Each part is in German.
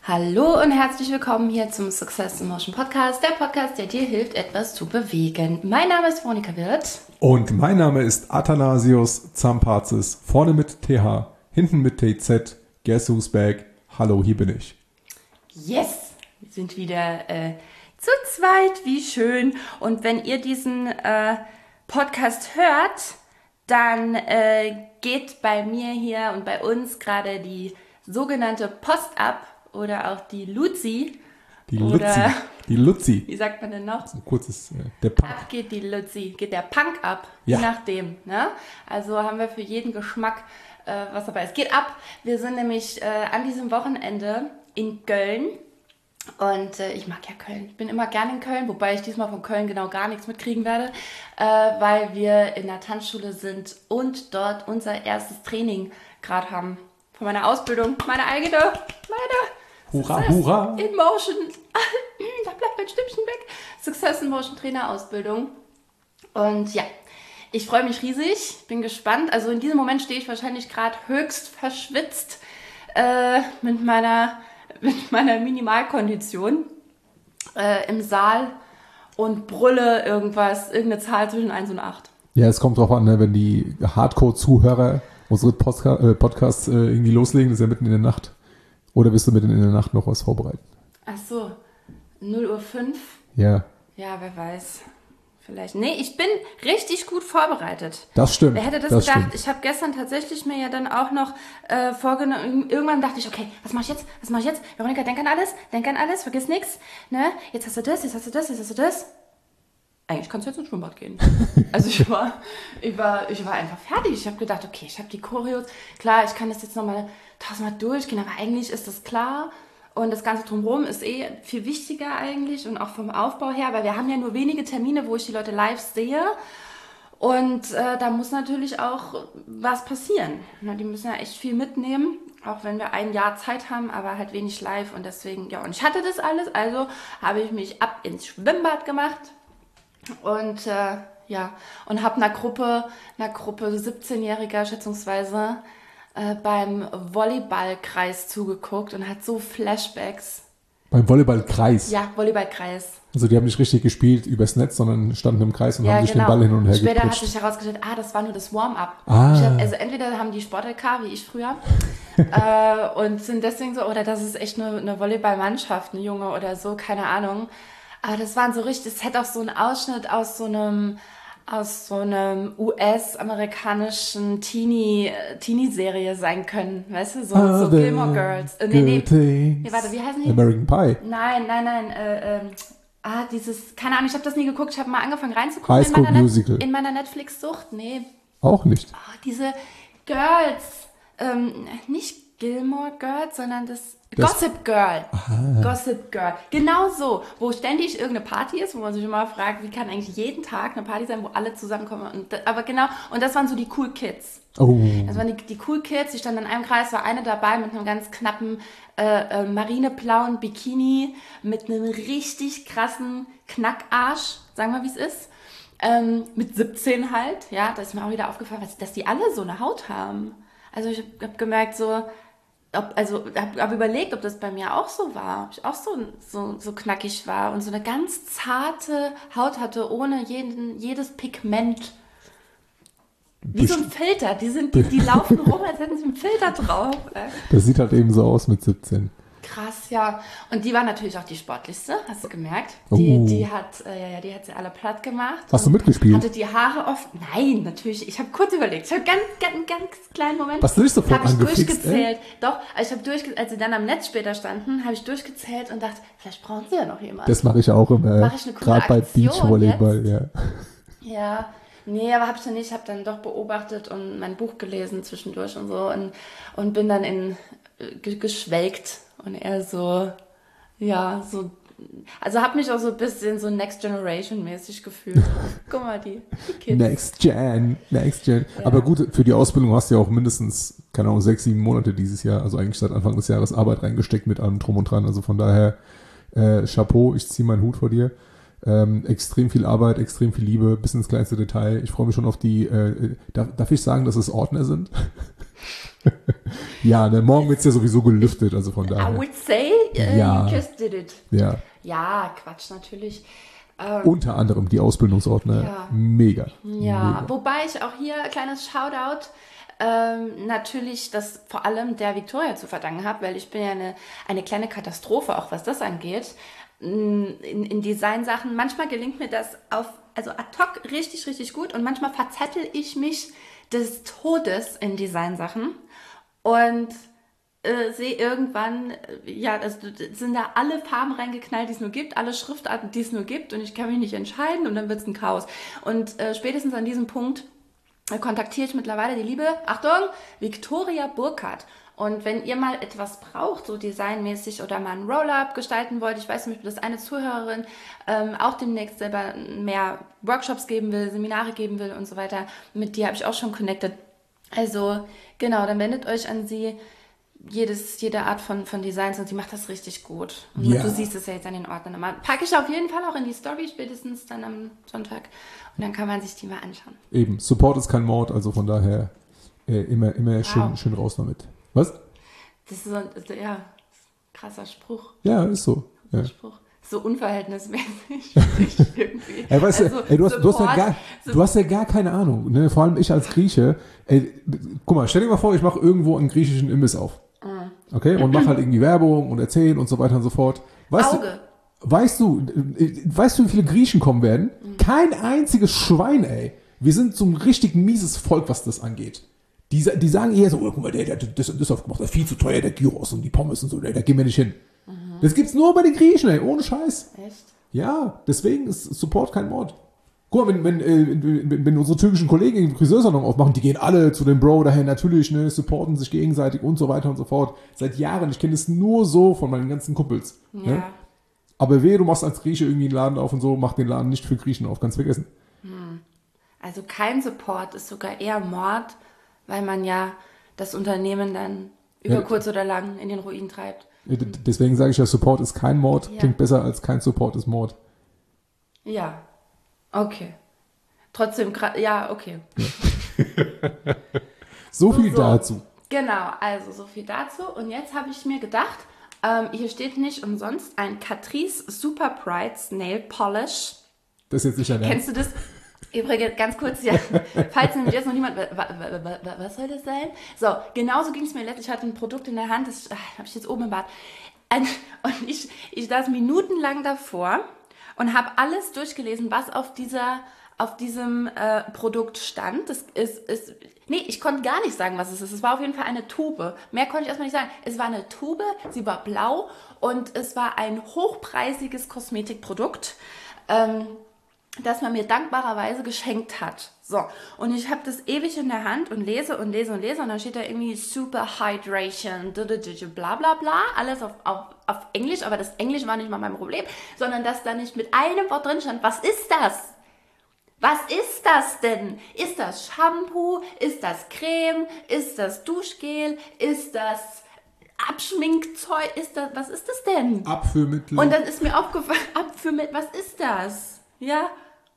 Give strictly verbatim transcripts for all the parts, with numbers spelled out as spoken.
Hallo und herzlich willkommen hier zum Success in Motion Podcast, der Podcast, der dir hilft, etwas zu bewegen. Mein Name ist Veronika Wirth. Und mein Name ist Athanasios Zampazis, vorne mit T H, hinten mit T Z, guess who's back, hallo, hier bin ich. Yes, wir sind wieder äh, zu zweit, wie schön. Und wenn ihr diesen äh, Podcast hört, dann äh, geht bei mir hier und bei uns gerade die sogenannte Post ab. Oder auch die Luzi. Die Luzi. Die Luzi. Wie sagt man denn noch? So ein kurzes, äh, der Punk. Ab geht die Luzi. Geht der Punk ab. Ja. Je nachdem. Ne? Also haben wir für jeden Geschmack äh, was dabei. Es geht ab. Wir sind nämlich äh, an diesem Wochenende in Köln. Und äh, ich mag ja Köln. Ich bin immer gerne in Köln. Wobei ich diesmal von Köln genau gar nichts mitkriegen werde. Äh, weil wir in der Tanzschule sind und dort unser erstes Training gerade haben. Von meiner Ausbildung. Meine eigene. Meine... Hurra, Success hurra! in Motion, da bleibt mein Stimmchen weg. Success in Motion Trainer Ausbildung. Und ja, ich freue mich riesig, bin gespannt. Also in diesem Moment stehe ich wahrscheinlich gerade höchst verschwitzt äh, mit meiner, mit meiner Minimalkondition äh, im Saal und brülle irgendwas, irgendeine Zahl zwischen eins und acht. Ja, es kommt drauf an, ne, wenn die Hardcore-Zuhörer unsere Postka- äh, Podcasts äh, irgendwie loslegen, das ist ja mitten in der Nacht. Oder wirst du mitten in der Nacht noch was vorbereiten? Ach so, null Uhr fünf? Ja. Ja, wer weiß. Vielleicht. Nee, ich bin richtig gut vorbereitet. Das stimmt. Wer hätte das, das gedacht? Stimmt. Ich habe gestern tatsächlich mir ja dann auch noch äh, vorgenommen, irgendwann dachte ich, okay, was mache ich jetzt? Was mache ich jetzt? Veronika, denk an alles, denk an alles, vergiss nichts. Ne? Jetzt hast du das, jetzt hast du das, jetzt hast du das. Eigentlich kannst du jetzt ins Schwimmbad gehen. Also ich war, ich war, ich war einfach fertig. Ich habe gedacht, okay, ich habe die Choreos. Klar, ich kann das jetzt nochmal tausendmal durchgehen, aber eigentlich ist das klar. Und das Ganze drumherum ist eh viel wichtiger eigentlich und auch vom Aufbau her, weil wir haben ja nur wenige Termine, wo ich die Leute live sehe. Und äh, da muss natürlich auch was passieren. Na, die müssen ja echt viel mitnehmen, auch wenn wir ein Jahr Zeit haben, aber halt wenig live. Und deswegen, ja, und ich hatte das alles, also habe ich mich ab ins Schwimmbad gemacht. Und äh, ja, und habe einer Gruppe, einer Gruppe siebzehnjähriger schätzungsweise äh, beim Volleyballkreis zugeguckt und hat so Flashbacks. Beim Volleyballkreis? Ja, Volleyballkreis. Also die haben nicht richtig gespielt übers Netz, sondern standen im Kreis und ja, haben sich genau. den Ball hin und her Später gepritscht. hat sich herausgestellt, ah, das war nur das Warm-up. Ah. Also entweder haben die Sport-L K, wie ich früher, äh, und sind deswegen so, oder das ist echt eine, eine Volleyballmannschaft, eine Junge oder so, keine Ahnung. Aber das waren so richtig, es hätte auch so ein Ausschnitt aus so einem, aus so einem U S-amerikanischen Teenie, Teenie-Serie sein können, weißt du, so, so Gilmore Girls. Äh, nee, nee, nee, warte, wie heißen die? American Pie. Nein, nein, nein, äh, äh, ah, dieses, keine Ahnung, ich habe das nie geguckt, ich habe mal angefangen reinzugucken. High School in meiner Musical. Net- in meiner Netflix-Sucht, nee. Auch nicht. Oh, diese Girls, ähm, nicht Gilmore Girls, sondern das, Das- Gossip Girl. Aha. Gossip Girl. Genau so, wo ständig irgendeine Party ist, wo man sich immer fragt, wie kann eigentlich jeden Tag eine Party sein, wo alle zusammenkommen. Und, da- aber genau, und das waren so die Cool Kids. Oh. Das waren die, die Cool Kids, die standen in einem Kreis, war eine dabei mit einem ganz knappen äh, äh, marineblauen Bikini, mit einem richtig krassen Knackarsch, sagen wir, wie es ist. Ähm, mit siebzehn halt, ja, da ist mir auch wieder aufgefallen, dass, dass die alle so eine Haut haben. Also ich habe hab gemerkt, so, ob, also habe hab überlegt, ob das bei mir auch so war, ob ich auch so, so, so knackig war und so eine ganz zarte Haut hatte, ohne jeden, jedes Pigment. Wie so ein Filter, die, sind, die, die laufen rum, als hätten sie einen Filter drauf. Das sieht halt eben so aus mit siebzehn. Krass, ja. Und die war natürlich auch die sportlichste, hast du gemerkt? Die, Oh. die, hat, äh, ja, ja, die hat sie alle platt gemacht. Hast du und mitgespielt? Hatte die Haare oft. Nein, natürlich. Ich habe kurz überlegt. Ich habe ganz, ganz, ganz kleinen Moment. Hast du nicht sofort Habe ich angefixt, durchgezählt. Doch, also ich habe durchgezählt, als sie dann am Netz später standen, habe ich durchgezählt und dachte, vielleicht brauchen sie ja noch jemanden. Das mache ich auch immer. Mach ich eine coole Gerade bei Aktion Beachvolleyball, ja. Ja, nee, aber habe ich dann nicht. Ich habe dann doch beobachtet und mein Buch gelesen zwischendurch und so und, und bin dann in äh, ge- geschwelgt und eher so, ja, so, also habe mich auch so ein bisschen so Next Generation mäßig gefühlt. Guck mal, die, die Kids. Next Gen, Next Gen. Ja. Aber gut, für die Ausbildung hast du ja auch mindestens, keine Ahnung, sechs, sieben Monate dieses Jahr, also eigentlich seit Anfang des Jahres Arbeit reingesteckt mit allem drum und dran. Also von daher, äh, Chapeau, ich ziehe meinen Hut vor dir. Ähm, extrem viel Arbeit, extrem viel Liebe, bis ins kleinste Detail. Ich freue mich schon auf die, äh, darf, darf ich sagen, dass es Ordner sind? Ja, ne, morgen wird es ja sowieso gelüftet, also von I daher. would say, uh, Ja. you just did it. Ja, Ja, Quatsch, natürlich. Ähm, unter anderem die Ausbildungsorte, ne? Ja. Mega. Ja, Mega. wobei ich auch hier, kleines Shoutout, ähm, natürlich das vor allem der Victoria zu verdanken habe, weil ich bin ja eine, eine kleine Katastrophe, auch was das angeht. In, in Designsachen, manchmal gelingt mir das auf, also ad hoc richtig, richtig gut und manchmal verzettel ich mich des Todes in Designsachen und äh, sehe irgendwann, äh, ja, das sind da alle Farben reingeknallt, die es nur gibt, alle Schriftarten, die es nur gibt und ich kann mich nicht entscheiden und dann wird es ein Chaos. Und äh, spätestens an diesem Punkt äh, kontaktiere ich mittlerweile die liebe, Achtung, Victoria Burkhardt. Und wenn ihr mal etwas braucht, so designmäßig oder mal ein Roll-Up gestalten wollt, ich weiß zum Beispiel, dass eine Zuhörerin ähm, auch demnächst selber mehr Workshops geben will, Seminare geben will und so weiter, mit der habe ich auch schon connected. Also genau, dann wendet euch an sie. Jedes, jede Art von, von Designs und sie macht das richtig gut. Und Ja. du siehst es ja jetzt an den Ordnern immer. Packe ich auf jeden Fall auch in die Story, spätestens dann am Sonntag. Und dann kann man sich die mal anschauen. Eben, Support ist kein Mord, also von daher äh, immer, immer Wow. schön, schön raus damit. Was? Das ist so ein, also, ja, krasser Spruch. Ja, ist so. Ja. Spruch. So unverhältnismäßig für mich irgendwie. Ey, weißt Also, du, ey, du, hast, du, hast ja Support- gar, du hast ja gar keine Ahnung. Ne? Vor allem ich als Grieche. Ey, guck mal, stell dir mal vor, ich mache irgendwo einen griechischen Imbiss auf. Okay? Und mache halt irgendwie Werbung und erzählen und so weiter und so fort. Weißt Auge. du, weißt du, äh, weißt du, wie viele Griechen kommen werden? Kein einziges Schwein, ey. Wir sind so ein richtig mieses Volk, was das angeht. Die, sa- die sagen eher so, oh, guck mal, der, der hat das und das aufgemacht, das ist viel zu teuer, der Gyros und die Pommes und so, der, da gehen wir nicht hin. Das gibt's nur bei den Griechen, ey, ohne Scheiß. Echt? Ja, deswegen ist Support kein Mord. Guck mal, wenn, wenn, äh, wenn, wenn unsere türkischen Kollegen den Friseursalon aufmachen, die gehen alle zu dem Bro daher natürlich, ne, supporten sich gegenseitig und so weiter und so fort. Seit Jahren, ich kenne es nur so von meinen ganzen Kumpels. Ja. Ne? Aber wehe, du machst als Grieche irgendwie einen Laden auf und so, mach den Laden nicht für Griechen auf, kannst vergessen. Also kein Support ist sogar eher Mord, weil man ja das Unternehmen dann über Ja. kurz oder lang in den Ruin treibt. D- d- Deswegen sage ich ja, Support ist kein Mord, Ja. klingt besser als kein Support ist Mord. Ja, okay. Trotzdem, gra- ja, okay. So viel So. dazu. Genau, also so viel dazu. Und jetzt habe ich mir gedacht, ähm, hier steht nicht umsonst ein Catrice Super Bright Nail Polish. Das ist jetzt nicht ein Kennst Ernst. du das? Übrigens, ganz kurz, ja, falls nämlich jetzt noch niemand, wa- wa- wa- wa- wa- was soll das sein? So, genauso ging es mir letztens. Ich hatte ein Produkt in der Hand, das habe ich jetzt oben im Bad. Ein- Und ich, ich saß minutenlang davor und habe alles durchgelesen, was auf dieser, auf diesem äh, Produkt stand. Das ist, ist, nee, ich konnte gar nicht sagen, was es ist. Es war auf jeden Fall eine Tube. Mehr konnte ich erstmal nicht sagen. Es war eine Tube, sie war blau und es war ein hochpreisiges Kosmetikprodukt. Ähm, das man mir dankbarerweise geschenkt hat. So, und ich habe das ewig in der Hand und lese und lese und lese und dann steht da irgendwie Super Hydration, bla bla bla, alles auf, auf, auf Englisch, aber das Englisch war nicht mal mein Problem, sondern dass da nicht mit einem Wort drin stand, was ist das? Was ist das denn? Ist das Shampoo? Ist das Creme? Ist das Duschgel? Ist das Abschminkzeug? Ist das, was ist das denn? Abführmittel. Und dann ist mir aufgefallen, Abführmittel, was ist das? Ja,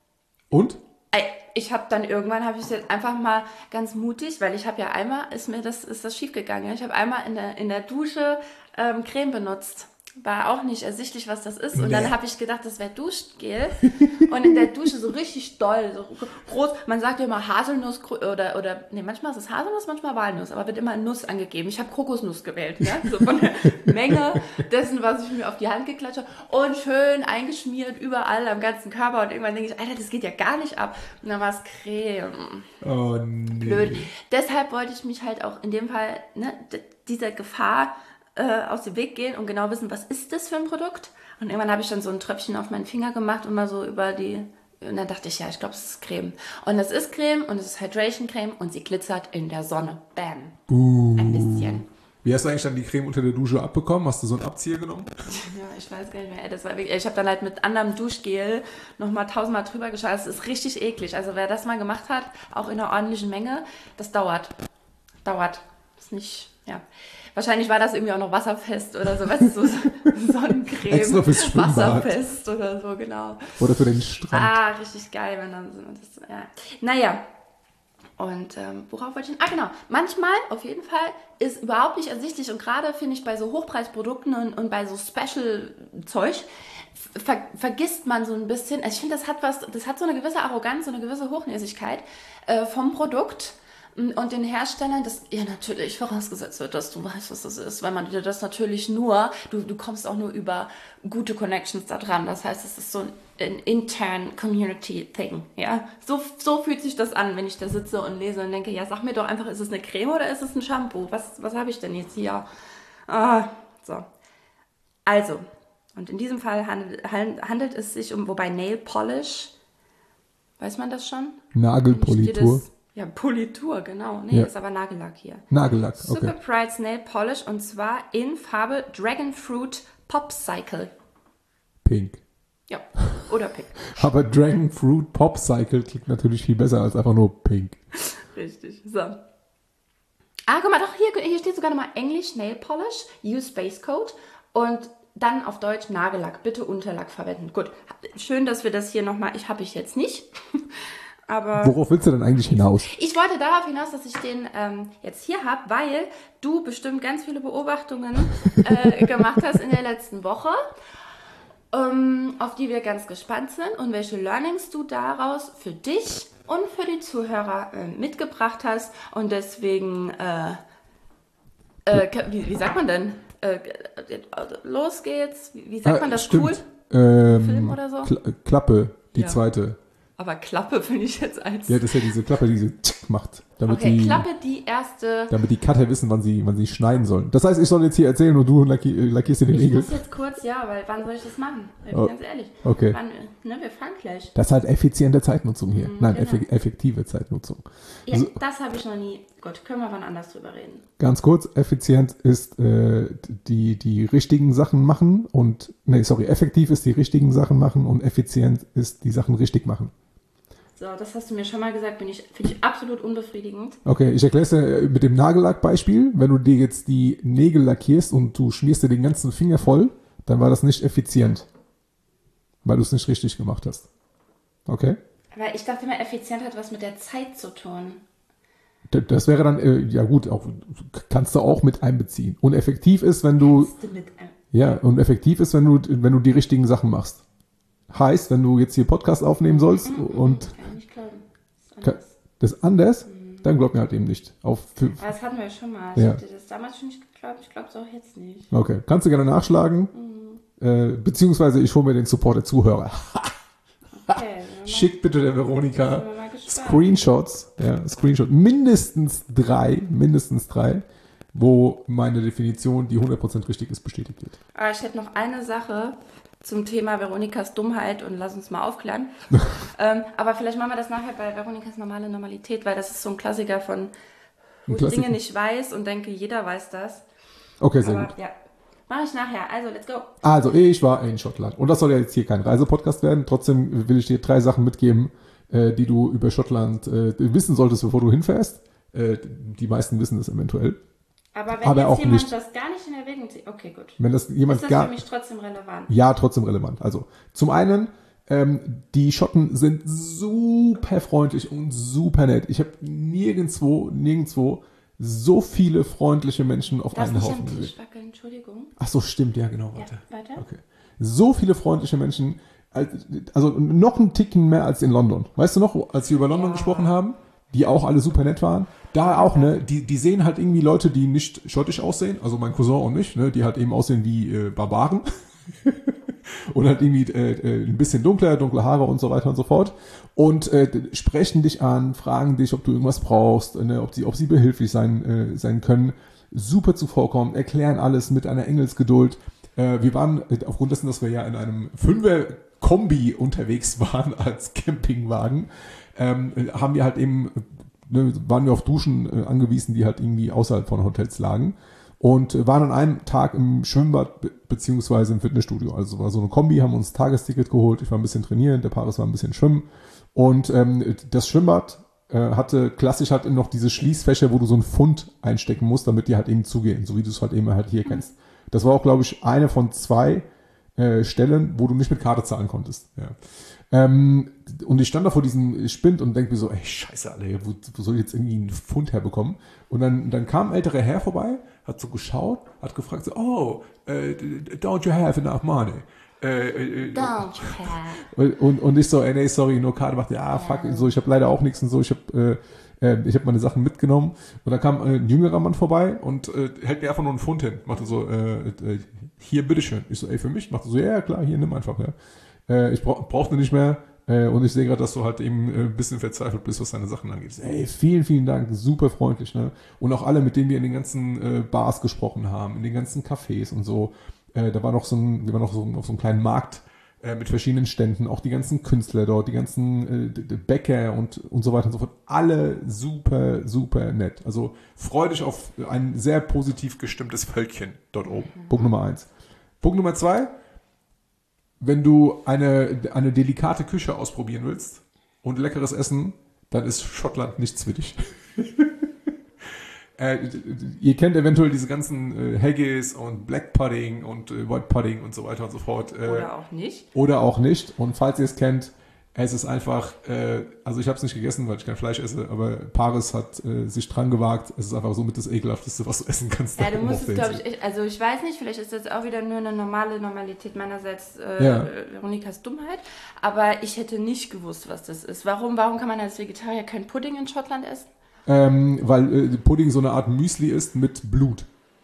Und? Ey, ich habe dann irgendwann habe ich jetzt einfach mal ganz mutig, weil ich habe ja einmal ist mir das ist das schief gegangen. Ich habe einmal in der in der Dusche ähm, Creme benutzt. War auch nicht ersichtlich, was das ist. Und Nee. dann habe ich gedacht, das wäre Duschgel. Und in der Dusche so richtig doll, so groß. Man sagt ja immer Haselnuss oder, oder, nee, manchmal ist es Haselnuss, manchmal Walnuss, aber wird immer Nuss angegeben. Ich habe Kokosnuss gewählt, ne? So von der Menge dessen, was ich mir auf die Hand geklatscht habe. Und schön eingeschmiert, überall am ganzen Körper. Und irgendwann denke ich, Alter, das geht ja gar nicht ab. Und dann war es Creme. Oh, nee. Blöd. Deshalb wollte ich mich halt auch in dem Fall, ne, d- dieser Gefahr äh, aus dem Weg gehen und genau wissen, was ist das für ein Produkt. Und irgendwann habe ich dann so ein Tröpfchen auf meinen Finger gemacht und mal so über die, und dann dachte ich, ja, ich glaube, es ist Creme. Und es ist Creme und es ist Hydration Creme und sie glitzert in der Sonne. Bam. Uh. Ein bisschen. Wie hast du eigentlich dann die Creme unter der Dusche abbekommen? Hast du so einen Abzieher genommen? Ja, ich weiß gar nicht mehr. Das war wirklich, ich habe dann halt mit anderem Duschgel nochmal tausendmal drüber geschaut. Es ist richtig eklig. Also wer das mal gemacht hat, auch in einer ordentlichen Menge, das dauert. Dauert. Ist nicht, ja. Wahrscheinlich war das irgendwie auch noch wasserfest oder so, weißt du, so Sonnencreme, Extra fürs Schwimmbad. wasserfest oder so, genau. Oder für den Strand? Ah, richtig geil, wenn dann so das, ja. Naja, Und ähm, worauf wollte ich? Ah, genau. Manchmal, auf jeden Fall, ist überhaupt nicht ersichtlich und gerade finde ich bei so Hochpreisprodukten und, und bei so Special-Zeug ver, vergisst man so ein bisschen. Also ich finde, das hat was, das hat so eine gewisse Arroganz, so eine gewisse Hochnäsigkeit äh, vom Produkt und den Herstellern, dass ja natürlich vorausgesetzt wird, dass du weißt, was das ist, weil man dir das natürlich nur, du, du kommst auch nur über gute Connections da dran. Das heißt, es ist so ein, ein intern Community-Thing, ja. So, so fühlt sich das an, wenn ich da sitze und lese und denke, ja, sag mir doch einfach, ist es eine Creme oder ist es ein Shampoo? Was, was habe ich denn jetzt hier? Ah, so. Also, und in diesem Fall handelt, handelt es sich um, wobei Nail Polish, weiß man das schon? Nagelpolitur. Ja, Politur, genau. Nee, ja. Ist aber Nagellack hier. Nagellack, okay. Super Prides Nail Polish und zwar in Farbe Dragon Fruit Popcycle. Pink. Ja, oder pink. Aber Dragon Fruit Popcycle klingt natürlich viel besser als einfach nur pink. Richtig, so. Ah, guck mal, doch, hier, hier steht sogar nochmal Englisch Nail Polish, Use Base Coat und dann auf Deutsch Nagellack. Bitte Unterlack verwenden. Gut, schön, dass wir das hier nochmal, ich habe ich jetzt nicht. Aber worauf willst du denn eigentlich hinaus? Ich wollte darauf hinaus, dass ich den ähm, jetzt hier habe, weil du bestimmt ganz viele Beobachtungen äh, gemacht hast in der letzten Woche, ähm, auf die wir ganz gespannt sind und welche Learnings du daraus für dich und für die Zuhörer äh, mitgebracht hast. Und deswegen, äh, äh, wie, wie sagt man denn? Äh, los geht's. Wie, wie sagt ah, man das? Stimmt. Cool? Ähm, Film oder so? Kla- Klappe, die Ja. zweite. Aber Klappe finde ich jetzt als... Ja, das ist ja diese Klappe, die diese Tschick macht. Damit Okay, die, Klappe die erste... Damit die Cutter wissen, wann sie, wann sie schneiden sollen. Das heißt, ich soll jetzt hier erzählen und du lacki- lackierst dir den Ich Nägel. muss jetzt kurz, ja, weil wann soll ich das machen? Ich bin Oh, ganz ehrlich. okay. Wann, ne, wir fahren gleich. Das ist halt effiziente Zeitnutzung hier. Nein, genau. effe- effektive Zeitnutzung. Ja, So, das habe ich noch nie. Gut, können wir wann anders drüber reden. ganz kurz, effizient ist äh, die, die richtigen Sachen machen und, nee, sorry, effektiv ist die richtigen Sachen machen und effizient ist die Sachen richtig machen. So, das hast du mir schon mal gesagt, bin ich, finde ich absolut unbefriedigend. Okay, ich erkläre es dir mit dem Nagellack-Beispiel. Wenn du dir jetzt die Nägel lackierst und du schmierst dir den ganzen Finger voll, dann war das nicht effizient, weil du es nicht richtig gemacht hast. Okay? Aber ich dachte immer, effizient hat was mit der Zeit zu tun. D- Das wäre dann, äh, ja gut, auch, kannst du auch mit einbeziehen. Und effektiv ist, wenn du, Kannst du mit einem- ja, und effektiv ist, wenn du, wenn du die richtigen Sachen machst. Heißt, wenn du jetzt hier Podcast aufnehmen sollst und Kann ich nicht glauben. Das ist ka- anders. das ist anders, dann glaub mir halt eben nicht. Auf, für, Aber das hatten wir ja schon mal. Ich Ja. hatte das damals schon nicht geglaubt. Ich glaube es auch jetzt nicht. okay, kannst du gerne nachschlagen. Äh, beziehungsweise ich hole mir den Support der Zuhörer. Okay, sind wir Schickt bitte der mal, Veronika sind wir mal gespannt. Screenshots, ja, Screenshot, mindestens drei, mindestens drei, wo meine Definition, die hundert Prozent richtig ist, bestätigt wird. Aber ich hätte noch eine Sache zum Thema Veronikas Dummheit und lass uns mal aufklären. ähm, aber vielleicht machen wir das nachher bei Veronikas normale Normalität, weil das ist so ein Klassiker von, wo Ein ich Klassiker. Dinge nicht weiß und denke, jeder weiß das. Okay, sehr Aber gut. ja, mache ich nachher. Also, let's go. Also, ich war in Schottland. Und das soll ja jetzt hier kein Reisepodcast werden. Trotzdem will ich dir drei Sachen mitgeben, äh, die du über Schottland äh, wissen solltest, bevor du hinfährst. Äh, die meisten wissen das eventuell. Aber wenn Aber jetzt auch jemand nicht. das gar nicht in Erwägung zieht, okay, gut. Wenn das jemand Ist das gar, für mich trotzdem relevant? ja, trotzdem relevant. Also, zum einen, ähm, die Schotten sind super freundlich und super nett. Ich habe nirgendwo, nirgendwo so viele freundliche Menschen auf Darf einen nicht Haufen am gesehen. Tisch wackeln, Entschuldigung. Ach so, stimmt, ja, genau, Ja, warte. weiter. Okay. So viele freundliche Menschen, als- also noch einen Ticken mehr als in London. Weißt du noch, als wir über London Ja. gesprochen haben, die auch alle super nett waren? Da auch, ne, die, die sehen halt irgendwie Leute, die nicht schottisch aussehen, also mein Cousin und ich, ne, die halt eben aussehen wie äh, Barbaren. Und halt irgendwie äh, äh, ein bisschen dunkler, dunkle Haare und so weiter und so fort. Und äh, sprechen dich an, fragen dich, ob du irgendwas brauchst, ne, ob sie, ob sie behilflich sein, äh, sein können. Super zuvorkommen, erklären alles mit einer Engelsgeduld. Äh, wir waren, äh, aufgrund dessen, dass wir ja in einem Fünfer-Kombi unterwegs waren als Campingwagen, ähm, haben wir halt eben, ne, waren wir auf Duschen äh, angewiesen, die halt irgendwie außerhalb von Hotels lagen. Und äh, waren an einem Tag im Schwimmbad be- beziehungsweise im Fitnessstudio. Also war so eine Kombi, haben uns ein Tagesticket geholt. Ich war ein bisschen trainieren, der Paris war ein bisschen schwimmen. Und ähm, das Schwimmbad äh, hatte klassisch halt noch diese Schließfächer, wo du so einen Pfund einstecken musst, damit die halt eben zugehen, so wie du es halt eben halt hier kennst. Das war auch, glaube ich, eine von zwei äh, Stellen, wo du nicht mit Karte zahlen konntest. Ja. Ähm, und ich stand da vor diesem Spind und denke mir so, ey, scheiße, Alter, wo, wo soll ich jetzt irgendwie einen Pfund herbekommen? Und dann, dann kam ein älterer Herr vorbei, hat so geschaut, hat gefragt so, oh, uh, don't you have enough money? Äh, äh, Don't und, und, und ich so, ey, nee, sorry, nur Karte. Macht, ja, fuck, so, ich habe leider auch nichts und so, ich habe äh, äh, ich habe meine Sachen mitgenommen. Und dann kam äh, ein jüngerer Mann vorbei und äh, hält mir einfach nur einen Pfund hin. Machte so, äh, äh, hier, bitteschön. Ich so, ey, für mich? Machte so, ja, klar, hier, nimm einfach, ja. Äh, ich brauch, brauchte nicht mehr. Äh, und ich sehe gerade, dass du halt eben äh, ein bisschen verzweifelt bist, was deine Sachen angeht. Ey, vielen, vielen Dank, super freundlich, ne? Und auch alle, mit denen wir in den ganzen äh, Bars gesprochen haben, in den ganzen Cafés und so. Äh, da war noch so ein, wir waren noch so auf so einem kleinen Markt äh, mit verschiedenen Ständen, auch die ganzen Künstler dort, die ganzen äh, Bäcker und, und so weiter und so fort. Alle super, super nett. Also freu dich auf ein sehr positiv gestimmtes Völkchen dort oben. Mhm. Punkt Nummer eins. Punkt Nummer zwei, wenn du eine, eine delikate Küche ausprobieren willst und leckeres Essen, dann ist Schottland nichts für dich. Äh, ihr kennt eventuell diese ganzen äh, Haggis und Black Pudding und äh, White Pudding und so weiter und so fort. Äh, oder auch nicht. Oder auch nicht. Und falls ihr es kennt, es ist einfach, äh, also ich habe es nicht gegessen, weil ich kein Fleisch esse, aber Paris hat äh, sich dran gewagt. Es ist einfach so mit das Ekelhafteste, was du essen kannst. Ja, du musst es, glaube ich, also ich weiß nicht, vielleicht ist das auch wieder nur eine normale Normalität meinerseits, äh, ja. Veronikas Dummheit, aber ich hätte nicht gewusst, was das ist. Warum, warum kann man als Vegetarier kein Pudding in Schottland essen? Ähm, weil äh, Pudding so eine Art Müsli ist mit Blut.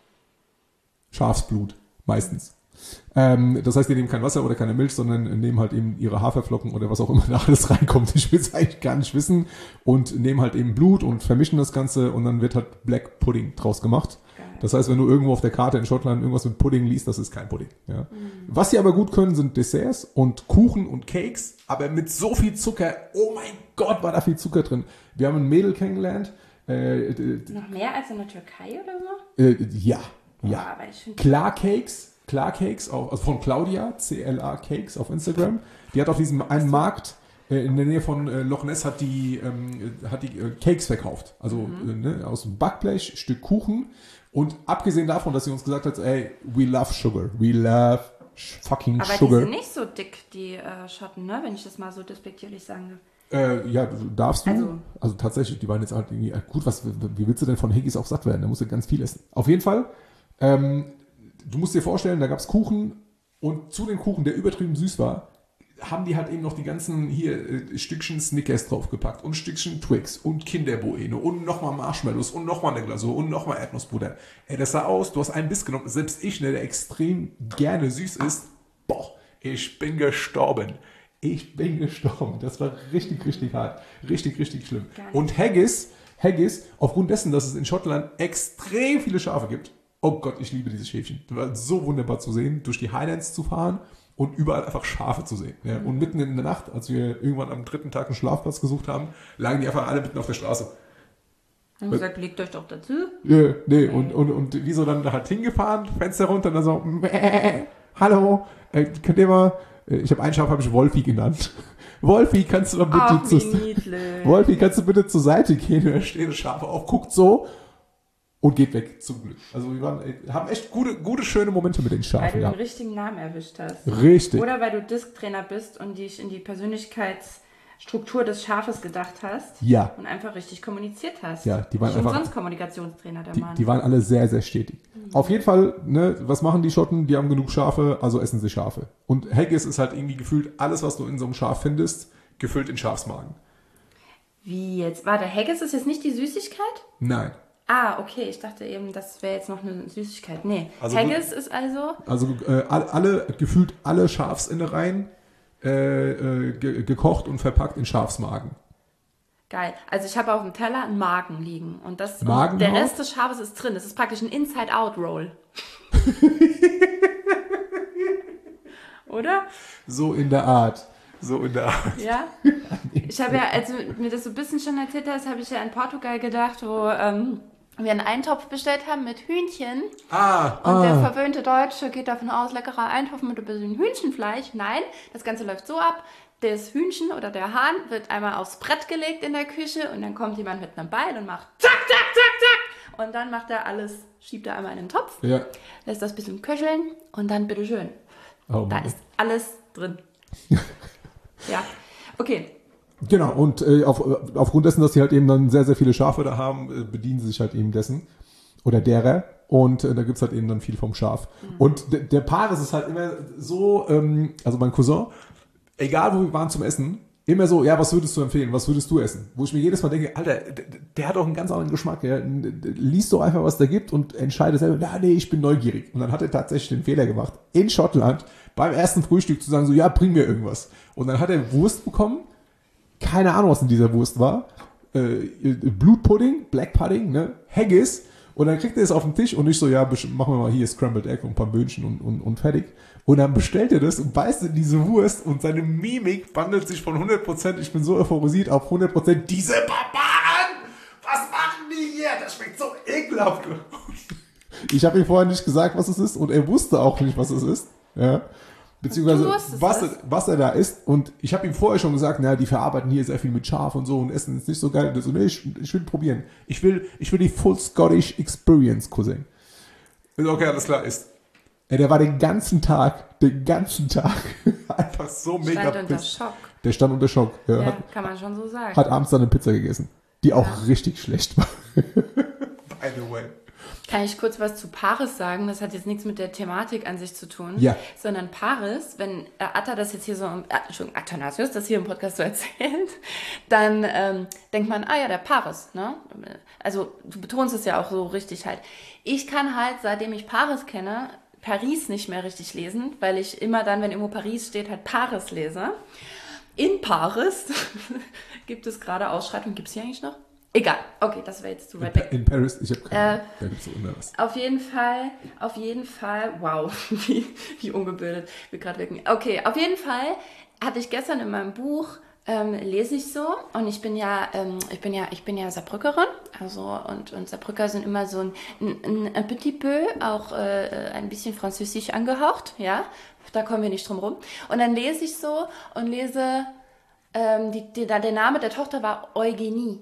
Schafsblut, meistens. Ähm, das heißt, die nehmen kein Wasser oder keine Milch, sondern nehmen halt eben ihre Haferflocken oder was auch immer da alles reinkommt. Ich will es eigentlich gar nicht wissen. Und nehmen halt eben Blut und vermischen das Ganze und dann wird halt Black Pudding draus gemacht. Geil. Das heißt, wenn du irgendwo auf der Karte in Schottland irgendwas mit Pudding liest, das ist kein Pudding. Ja. Mhm. Was sie aber gut können, sind Desserts und Kuchen und Cakes, aber mit so viel Zucker. Oh mein Gott, war da viel Zucker drin. Wir haben ein Mädel kennengelernt. Äh, Noch mehr als in der Türkei oder so? Äh, ja, ja. Ja, aber ich Klar Cakes. Klar Cakes, auf, also von Claudia, C L A Cakes auf Instagram. Die hat auf diesem einen Markt äh, in der Nähe von äh, Loch Ness hat die, ähm, hat die äh, Cakes verkauft. Also mhm. äh, ne, aus dem Backblech, Stück Kuchen. Und abgesehen davon, dass sie uns gesagt hat, ey, we love sugar, we love fucking aber sugar. Aber die sind nicht so dick, die äh, Schotten, ne? Wenn ich das mal so despektierlich sagen darf. Äh, ja, darfst du. Also, also tatsächlich, die waren jetzt halt irgendwie, gut, was, wie willst du denn von Higgies auch satt werden? Da musst du ganz viel essen. Auf jeden Fall, ähm, du musst dir vorstellen, da gab es Kuchen und zu den Kuchen, der übertrieben süß war, haben die halt eben noch die ganzen hier äh, Stückchen Snickers draufgepackt und Stückchen Twix und Kinderbueno und nochmal Marshmallows und nochmal eine Glasur und nochmal Erdnussbutter. Ey, das sah aus, du hast einen Biss genommen, selbst ich, ne, der extrem gerne süß ist, boah, ich bin gestorben. Ich bin gestorben. Das war richtig, richtig hart. Richtig, richtig schlimm. Und Haggis, Haggis, aufgrund dessen, dass es in Schottland extrem viele Schafe gibt, oh Gott, ich liebe dieses Schäfchen. Das war so wunderbar zu sehen, durch die Highlands zu fahren und überall einfach Schafe zu sehen. Ja. Und mitten in der Nacht, als wir irgendwann am dritten Tag einen Schlafplatz gesucht haben, lagen die einfach alle mitten auf der Straße. Und gesagt, legt euch doch dazu. Ja, nee, und, und, und wie so dann halt hingefahren, Fenster runter und dann so, mäh, hallo, äh, könnt ihr mal, äh, ich habe ein Schaf, habe ich Wolfi genannt. Wolfi, kannst du mal bitte Ach, zu, niedlich. Wolfi, kannst du bitte zur Seite gehen? Da stehen Schafe auf, guckt so und geht weg, zum Glück. Also wir waren, haben echt gute, gute, schöne Momente mit den Schafen. Weil du gehabt. den richtigen Namen erwischt hast. Richtig. Oder weil du Disk-Trainer bist und dich in die Persönlichkeitsstruktur des Schafes gedacht hast. Ja. Und einfach richtig kommuniziert hast. Ja, die waren Schon einfach. sonst Kommunikationstrainer, der die, Mann. Die waren alle sehr, sehr stetig. Mhm. Auf jeden Fall, ne, was machen die Schotten? Die haben genug Schafe, also essen sie Schafe. Und Haggis ist halt irgendwie gefühlt alles, was du in so einem Schaf findest, gefüllt in Schafsmagen. Wie jetzt? Warte, Haggis ist jetzt nicht die Süßigkeit? Nein. Ah, okay, ich dachte eben, das wäre jetzt noch eine Süßigkeit. Nee, also Haggis ist also... Also äh, alle, gefühlt alle Schafsinnereien äh, äh, ge- gekocht und verpackt in Schafsmagen. Geil. Also ich habe auf dem Teller einen Magen liegen. Und, das, und der Rest des Schafes ist drin. Das ist praktisch ein Inside-Out-Roll. Oder? So in der Art. So in der Art. Ja. Ich habe ja, als du mir das so ein bisschen schon erzählt hast, habe ich ja in Portugal gedacht, wo ähm, wir einen Eintopf bestellt haben mit Hühnchen. Ah, und ah. der verwöhnte Deutsche geht davon aus, leckerer Eintopf mit ein bisschen Hühnchenfleisch. Nein, das Ganze läuft so ab. Das Hühnchen oder der Hahn wird einmal aufs Brett gelegt in der Küche und dann kommt jemand mit einem Beil und macht zack, zack, zack, zack. Und dann macht er alles, schiebt er einmal in den Topf, ja. lässt das ein bisschen köcheln und dann bitteschön. Oh, da Mann. ist alles drin. Ja, okay. Genau, und äh, auf, aufgrund dessen, dass sie halt eben dann sehr, sehr viele Schafe da haben, äh, bedienen sie sich halt eben dessen. Oder derer. Und äh, da gibt's halt eben dann viel vom Schaf. Mhm. Und d- der Paris ist halt immer so, ähm, also mein Cousin, egal wo wir waren zum Essen, immer so, ja, was würdest du empfehlen? Was würdest du essen? Wo ich mir jedes Mal denke, Alter, der, der hat doch einen ganz anderen Geschmack. Ja? Lies doch einfach, was da gibt und entscheide selber, ja, nee, ich bin neugierig. Und dann hat er tatsächlich den Fehler gemacht, in Schottland beim ersten Frühstück zu sagen, so, ja, bring mir irgendwas. Und dann hat er Wurst bekommen. Keine Ahnung, was in dieser Wurst war. Äh, Blutpudding, Black Pudding, ne? Haggis. Und dann kriegt er es auf den Tisch und ich so, ja, machen wir mal hier Scrambled Egg und ein paar Böhnchen und, und, und fertig. Und dann bestellt er das und beißt in diese Wurst und seine Mimik wandelt sich von hundert Prozent, ich bin so euphorisiert, auf hundert Prozent, diese Barbaren! Was machen die hier? Das schmeckt so ekelhaft. Ich habe ihm vorher nicht gesagt, was es ist und er wusste auch nicht, was es ist. Ja. Beziehungsweise, was er, was er da isst. Und ich habe ihm vorher schon gesagt, naja, die verarbeiten hier sehr viel mit Schaf und so und essen ist nicht so geil. Und so, nee, ich, ich will probieren. Ich will, ich will die Full Scottish Experience, Cousin. Okay, alles klar, isst. Ja, der war den ganzen Tag, den ganzen Tag einfach so mega Stand unter piss. Schock. Der stand unter Schock. Ja, Ja, hat, kann man schon so sagen. hat abends dann eine Pizza gegessen, die auch Ja. richtig schlecht war. By the way. Kann ich kurz was zu Paris sagen? Das hat jetzt nichts mit der Thematik an sich zu tun. Ja. Sondern Paris, wenn äh, Atta das jetzt hier so, im- äh, Entschuldigung, Athanasius das hier im Podcast so erzählt, dann ähm, denkt man, ah ja, der Paris, ne? Also du betonst es ja auch so richtig halt. Ich kann halt, seitdem ich Paris kenne, Paris nicht mehr richtig lesen, weil ich immer dann, wenn irgendwo Paris steht, halt Paris lese. In Paris gibt es gerade Ausschreitungen. Gibt es hier eigentlich noch? Egal. Okay, das wäre jetzt zu In, weit Pa- weg. in Paris, ich habe keine Ahnung, Äh, da gibt es immer was. Auf jeden Fall, auf jeden Fall, wow, wie, wie ungebildet wir gerade wirken. Okay, auf jeden Fall hatte ich gestern in meinem Buch, ähm, lese ich so und ich bin ja, ähm, ich bin ja, ich bin ja Saarbrückerin, also und, und Saarbrücker sind immer so ein, ein, ein petit peu, auch äh, ein bisschen französisch angehaucht, ja, da kommen wir nicht drum rum. Und dann lese ich so und lese, ähm, die, die, der Name der Tochter war Eugenie.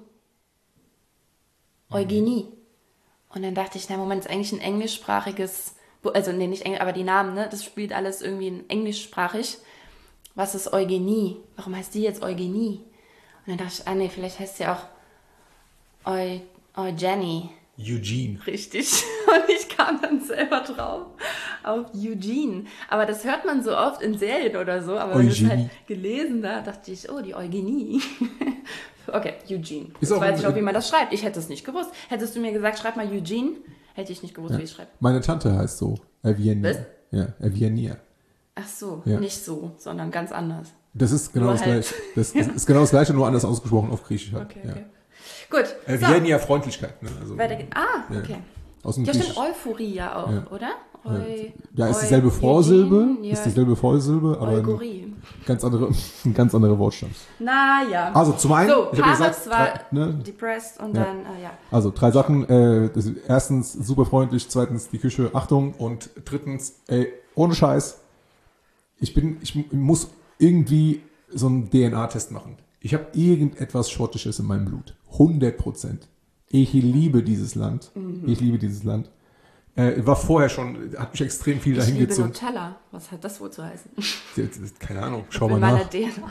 Eugenie. Und dann dachte ich, na Moment, ist eigentlich ein englischsprachiges, also nee, nicht Englisch, aber die Namen, ne, das spielt alles irgendwie in englischsprachig. Was ist Eugenie? Warum heißt die jetzt Eugenie? Und dann dachte ich, ah nee, vielleicht heißt sie auch Eu, Eugenie. Eugene. Richtig. Und ich kam dann selber drauf auf Eugene. Aber das hört man so oft in Serien oder so, aber wenn ich es Eugenie. halt gelesen da, dachte ich, oh, die Eugenie. Okay, Eugene. Ist Jetzt auch weiß ich ein- auch, wie man das schreibt. Ich hätte es nicht gewusst. Hättest du mir gesagt, schreib mal Eugene, hätte ich nicht gewusst, Ja. wie ich schreibe. Meine Tante heißt so. Evienia. Was? Ja, Evienia. Ach so, Ja. nicht so, sondern ganz anders. Das ist genau Nur das halt. gleiche. Das ist, ist genau das gleiche, nur anders ausgesprochen auf Griechisch halt. Okay, ja. okay. Gut. Evienia Freundlichkeit. Ne? Also, Weiter geht's. Ah, Ja. okay. aus dem Ja, Griechisch. stimmt, Euphorie ja auch, Ja. oder? Eu, Ja, ist dieselbe Eu- Vorsilbe, Eugene, ja. ist dieselbe Vorsilbe, aber ein Eugorie. ganz andere, ein ganz anderer Wortstamm. Naja. Also zum einen, So, ich habe Paris gesagt, war drei, ne, depressed und Ja. dann, äh, ja. also drei Sachen. Äh, das ist erstens super freundlich, zweitens die Küche, Achtung, und drittens, ey, ohne Scheiß, ich bin, ich muss irgendwie so einen D N A-Test machen. Ich habe irgendetwas Schottisches in meinem Blut. hundert Prozent. Ich liebe dieses Land. Mhm. Ich liebe dieses Land. Äh, war vorher schon, hat mich extrem viel Ich dahin liebe gezogen. Nutella. Was hat das wohl zu heißen? Keine Ahnung, schau In mal meiner nach. D N A.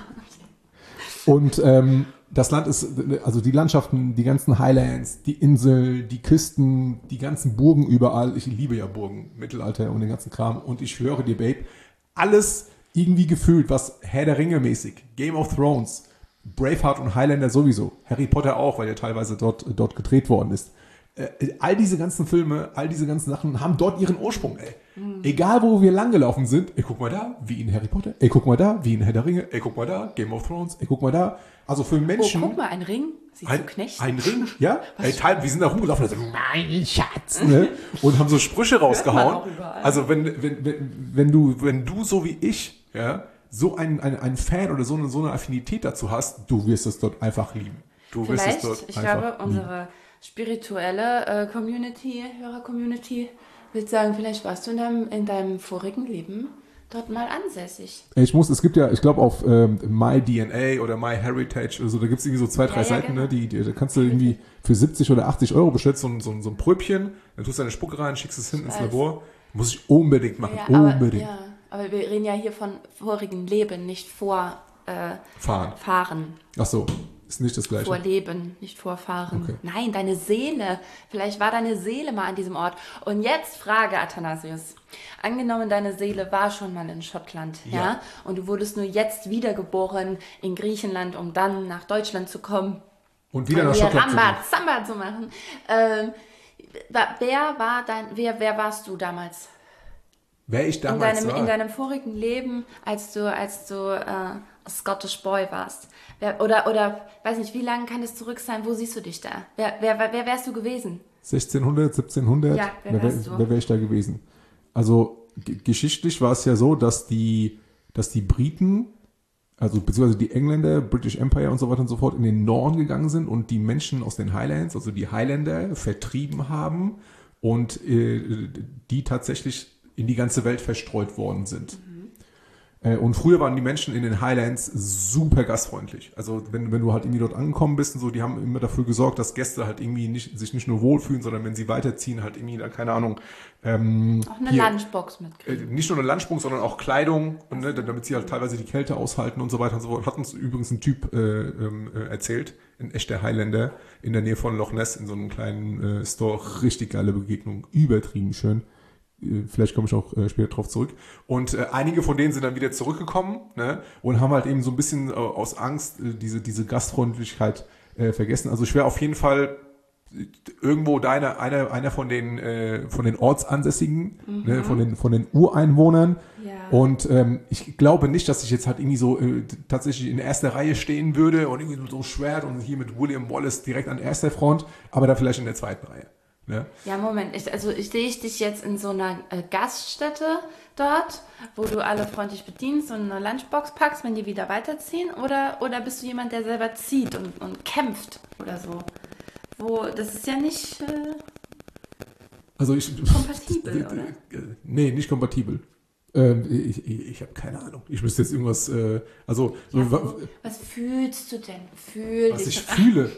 Und ähm, das Land ist, also die Landschaften, die ganzen Highlands, die Insel, die Küsten, die ganzen Burgen überall. Ich liebe ja Burgen, Mittelalter und den ganzen Kram. Und ich höre dir, Babe, alles irgendwie gefühlt, was Herr der Ringe mäßig, Game of Thrones, Braveheart und Highlander sowieso, Harry Potter auch, weil ja teilweise dort, dort gedreht worden ist. Äh, all diese ganzen Filme, all diese ganzen Sachen haben dort ihren Ursprung, ey. Mhm. Egal, wo wir langgelaufen sind, ey, guck mal da, wie in Harry Potter, ey, guck mal da, wie in Herr der Ringe, ey, guck mal da, Game of Thrones, ey, guck mal da. Also für Oh, Menschen... guck mal, ein Ring. Sieht so Ein, knecht. ein Ring, ja? Ey, Teil, wir sind da rumgelaufen und so, mein Schatz, ne? Und haben so Sprüche rausgehauen. auch überall. Also wenn, wenn, wenn, wenn du, wenn du so wie ich, ja, so ein, ein, ein Fan oder so eine, so eine Affinität dazu hast, du wirst es dort einfach lieben. Du wirst Vielleicht, es dort ich einfach glaube, unsere spirituelle äh, Community, Hörer-Community, würde sagen, vielleicht warst du in deinem, in deinem vorigen Leben dort mal ansässig. Ich muss, es gibt ja, ich glaube auf ähm, MyDNA oder MyHeritage oder so, da gibt es irgendwie so zwei, drei Ja, ja, Seiten, genau. ne, die, die, da kannst du irgendwie für siebzig oder achtzig Euro bestellt, so, ein- so, ein- so ein Pröbchen, dann tust du deine Spucke rein, schickst es hin ins weiß. Labor. Muss ich unbedingt machen, Ja, aber, unbedingt. ja, aber wir, wir reden ja hier von vorigen Leben, nicht vor äh, Fahren. Fahren. Ach so, ist nicht das Gleiche. Vorleben, nicht vorfahren. Okay. Nein, deine Seele. Vielleicht war deine Seele mal an diesem Ort. Und jetzt Frage, Athanasius. Angenommen, deine Seele war schon mal in Schottland, ja, Ja. und du wurdest nur jetzt wiedergeboren in Griechenland, um dann nach Deutschland zu kommen. Und wieder nach hier Schottland zu Ramba, gehen. Samba zu machen. Ähm, wa- wer war dein, wer, wer warst du damals? Wer ich In damals deinem, war. in deinem vorigen Leben, als du, als du äh, Scottish Boy warst. Wer, oder, oder, weiß nicht, wie lange kann das zurück sein? Wo siehst du dich da? Wer, wer, wer, wer wärst du gewesen? sechzehnhundert, siebzehnhundert, Ja, wer wer, wärst du? wer wäre ich da gewesen? Also g- geschichtlich war es ja so, dass die, dass die Briten, also beziehungsweise die Engländer, British Empire und so weiter und so fort, in den Norden gegangen sind und die Menschen aus den Highlands, also die Highlander, vertrieben haben und äh, die tatsächlich in die ganze Welt verstreut worden sind. Äh, Und früher waren die Menschen in den Highlands super gastfreundlich. Also wenn, wenn du halt irgendwie dort angekommen bist und so, die haben immer dafür gesorgt, dass Gäste halt irgendwie nicht, sich nicht nur wohlfühlen, sondern wenn sie weiterziehen, halt irgendwie, da, keine Ahnung, ähm, Auch eine hier, Lunchbox äh, mitkriegen. nicht nur eine Lunchbox, sondern auch Kleidung, und, ne, damit sie halt teilweise die Kälte aushalten und so weiter und so fort. Hat uns übrigens ein Typ äh, ähm, äh, erzählt, ein echter Highlander, in der Nähe von Loch Ness, in so einem kleinen äh, Store. Richtig geile Begegnung, übertrieben schön. Äh, Vielleicht komme ich auch äh, später drauf zurück. Und äh, einige von denen sind dann wieder zurückgekommen, ne, und haben halt eben so ein bisschen äh, aus Angst äh, diese, diese Gastfreundlichkeit äh, vergessen. Also ich wäre auf jeden Fall irgendwo deine, einer, einer von den, äh, von den Ortsansässigen, ne, von den, von den Ureinwohnern. Ja. Und ähm, ich glaube nicht, dass ich jetzt halt irgendwie so äh, tatsächlich in erster Reihe stehen würde und irgendwie mit so einem Schwert und hier mit William Wallace direkt an erster Front, aber da vielleicht in der zweiten Reihe. Ne? Ja, Moment, ich, also ich sehe ich dich jetzt in so einer äh, Gaststätte dort, wo du alle freundlich bedienst und eine Lunchbox packst, wenn die wieder weiterziehen, oder, oder bist du jemand, der selber zieht und, und kämpft oder so? Wo, das ist ja nicht äh, Also ich, kompatibel, oder? Nee, nicht kompatibel. Ähm, ich ich, ich habe keine Ahnung. Ich müsste jetzt irgendwas, äh, also so, Ja, wa- wo, was fühlst du denn? Fühl was dich ich rein. fühle.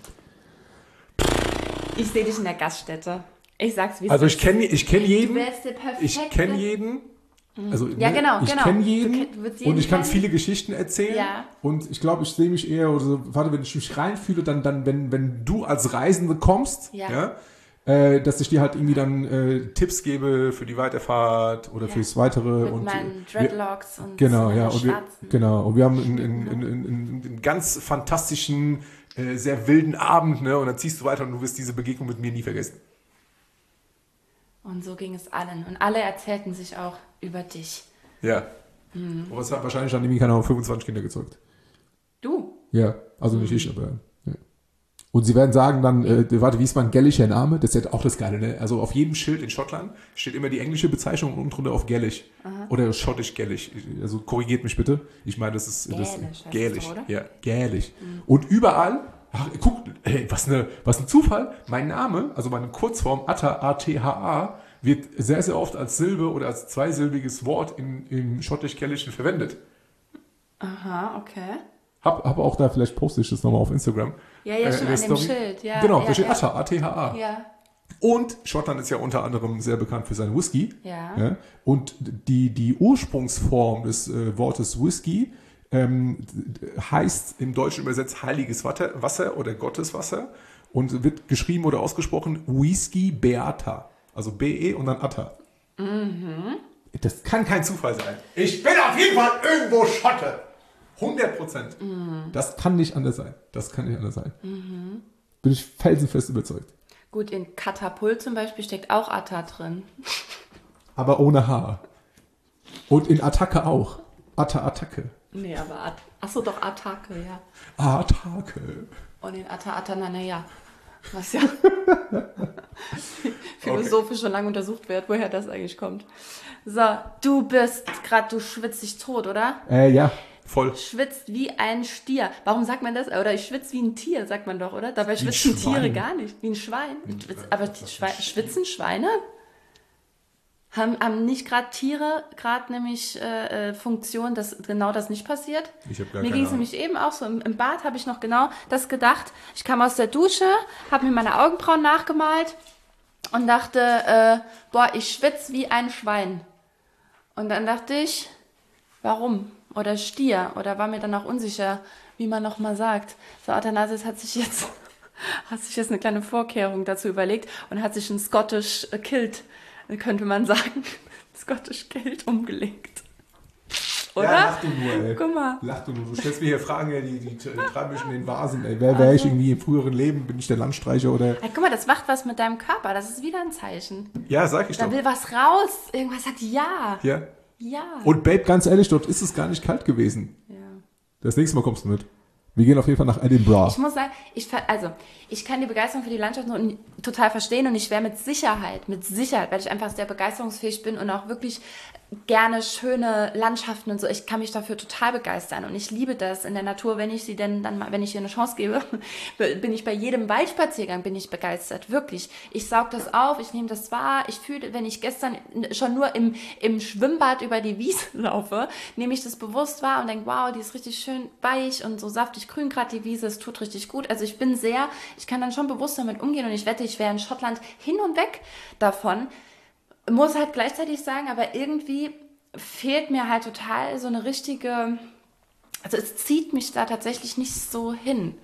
Ich sehe dich in der Gaststätte. Ich sag's, wie es Also ist. ich kenne ich kenn Du jeden. wärst der perfekte. Ich kenne jeden. Also, Ja, ne, genau, ich genau. kenne Du jeden, kenn- du würdest jeden und ich kann kennen. viele Geschichten erzählen. Ja. Und ich glaube, ich sehe mich eher, oder so, warte, wenn ich mich reinfühle, dann, dann wenn, wenn du als Reisende kommst, Ja. ja, äh, dass ich dir halt irgendwie dann äh, Tipps gebe für die Weiterfahrt oder Ja. fürs Weitere. Mit und meinen wir, Dreadlocks und Genau, meiner ja, und wir, schwarzen. genau. Und wir haben einen, einen, einen, einen, einen ganz fantastischen, äh, sehr wilden Abend, ne? Und dann ziehst du weiter und du wirst diese Begegnung mit mir nie vergessen. Und so ging es allen. Und alle erzählten sich auch über dich. Ja. Mhm. Aber es hat wahrscheinlich dann irgendwie, keine Ahnung, fünfundzwanzig Kinder gezeugt. Du? Ja, also nicht ich, aber. Ja. Und sie werden sagen dann, äh, warte, wie ist mein gälischer Name? Das ist ja auch das Geile, ne? Also auf jedem Schild in Schottland steht immer die englische Bezeichnung und unten drunter auf Gälisch. Oder schottisch-gälisch. Also korrigiert mich bitte. Ich meine, das ist das Gälisch heißt Gälisch. es so, oder? Ja, Gälisch. Und überall, ach, guck, hey, was, eine, was ein Zufall. Mein Name, also meine Kurzform Atta, A T H A, wird sehr, sehr oft als Silbe oder als zweisilbiges Wort in, im schottisch-gälischen verwendet. Aha, okay. Hab, hab auch da, vielleicht poste ich das nochmal auf Instagram. Ja, ja, äh, schon in an der dem Story. Schild. Ja, Genau, ja, da steht ja. Atta, A T H A. Ja, Und Schottland ist ja unter anderem sehr bekannt für seinen Whisky. ja. Ja? Und die, die Ursprungsform des äh, Wortes Whisky ähm, d- heißt im Deutschen übersetzt heiliges Wasser, Wasser oder Gotteswasser und wird geschrieben oder ausgesprochen Whisky Beata. Also B E und dann Atta. Mhm. Das kann kein Zufall sein. Ich bin auf jeden Fall irgendwo Schotte. hundert Prozent. Mhm. Das kann nicht anders sein. Das kann nicht anders sein. Bin ich felsenfest überzeugt. Gut, in Katapult zum Beispiel steckt auch Atta drin. Aber ohne H. Und in Attacke auch. Atta, Attacke. Nee, aber At Achso, doch Attacke, ja. Attacke. Und in Atta, Atta, na, na ja. Was ja philosophisch schon lange untersucht wird, woher das eigentlich kommt. So, du bist gerade, du schwitzt dich tot, oder? Äh, ja, voll. Schwitzt wie ein Stier. Warum sagt man das? Oder ich schwitze wie ein Tier, sagt man doch, oder? Dabei Wie ein schwitzen Schwein. Tiere gar nicht. Wie ein Schwein. Schwitz- Aber die Schwe schwitzen Schweine? Haben, haben nicht gerade Tiere gerade nämlich äh, äh, Funktion, dass genau das nicht passiert? Ich hab gar Mir keine ging es Ahnung. nämlich eben auch so. Im, im Bad habe ich noch genau das gedacht. Ich kam aus der Dusche, habe mir meine Augenbrauen nachgemalt und dachte, äh, boah, ich schwitze wie ein Schwein. Und dann dachte ich, warum? Oder Stier. Oder war mir dann auch unsicher, wie man nochmal sagt. So, Athanasius hat sich jetzt, hat sich jetzt eine kleine Vorkehrung dazu überlegt und hat sich ein Scottish Kilt, könnte man sagen, Scottish Kilt umgelegt. Oder? Ja, lach du nur, ey. Guck mal. Lach du nur. Du stellst mir hier Fragen, ey, die, die treiben mich in den Vasen, ey. Wer wäre ich irgendwie im früheren Leben? Bin ich der Landstreicher oder... Ey, guck mal, das macht was mit deinem Körper. Das ist wieder ein Zeichen. Ja, sag ich Da doch. will was raus. Irgendwas sagt ja. Ja. Ja. Und Babe, ganz ehrlich, dort ist es gar nicht kalt gewesen. Ja. Das nächste Mal kommst du mit. Wir gehen auf jeden Fall nach Edinburgh. Ich muss sagen, ich, ver- also, ich kann die Begeisterung für die Landschaft nur n- total verstehen und ich wäre mit Sicherheit, mit Sicherheit, weil ich einfach sehr begeisterungsfähig bin und auch wirklich gerne schöne Landschaften und so. Ich kann mich dafür total begeistern und ich liebe das in der Natur, wenn ich sie denn dann mal, wenn ich ihr eine Chance gebe, bin ich bei jedem Waldspaziergang bin ich begeistert, wirklich. Ich saug das auf, ich nehme das wahr, ich fühle, wenn ich gestern schon nur im, im Schwimmbad über die Wiese laufe, nehme ich das bewusst wahr und denke, wow, die ist richtig schön weich und so saftig grün gerade die Wiese, es tut richtig gut. Also ich bin sehr, ich kann dann schon bewusst damit umgehen und ich wette, ich wäre in Schottland hin und weg davon. Muss halt gleichzeitig sagen, aber irgendwie fehlt mir halt total so eine richtige, also es zieht mich da tatsächlich nicht so hin.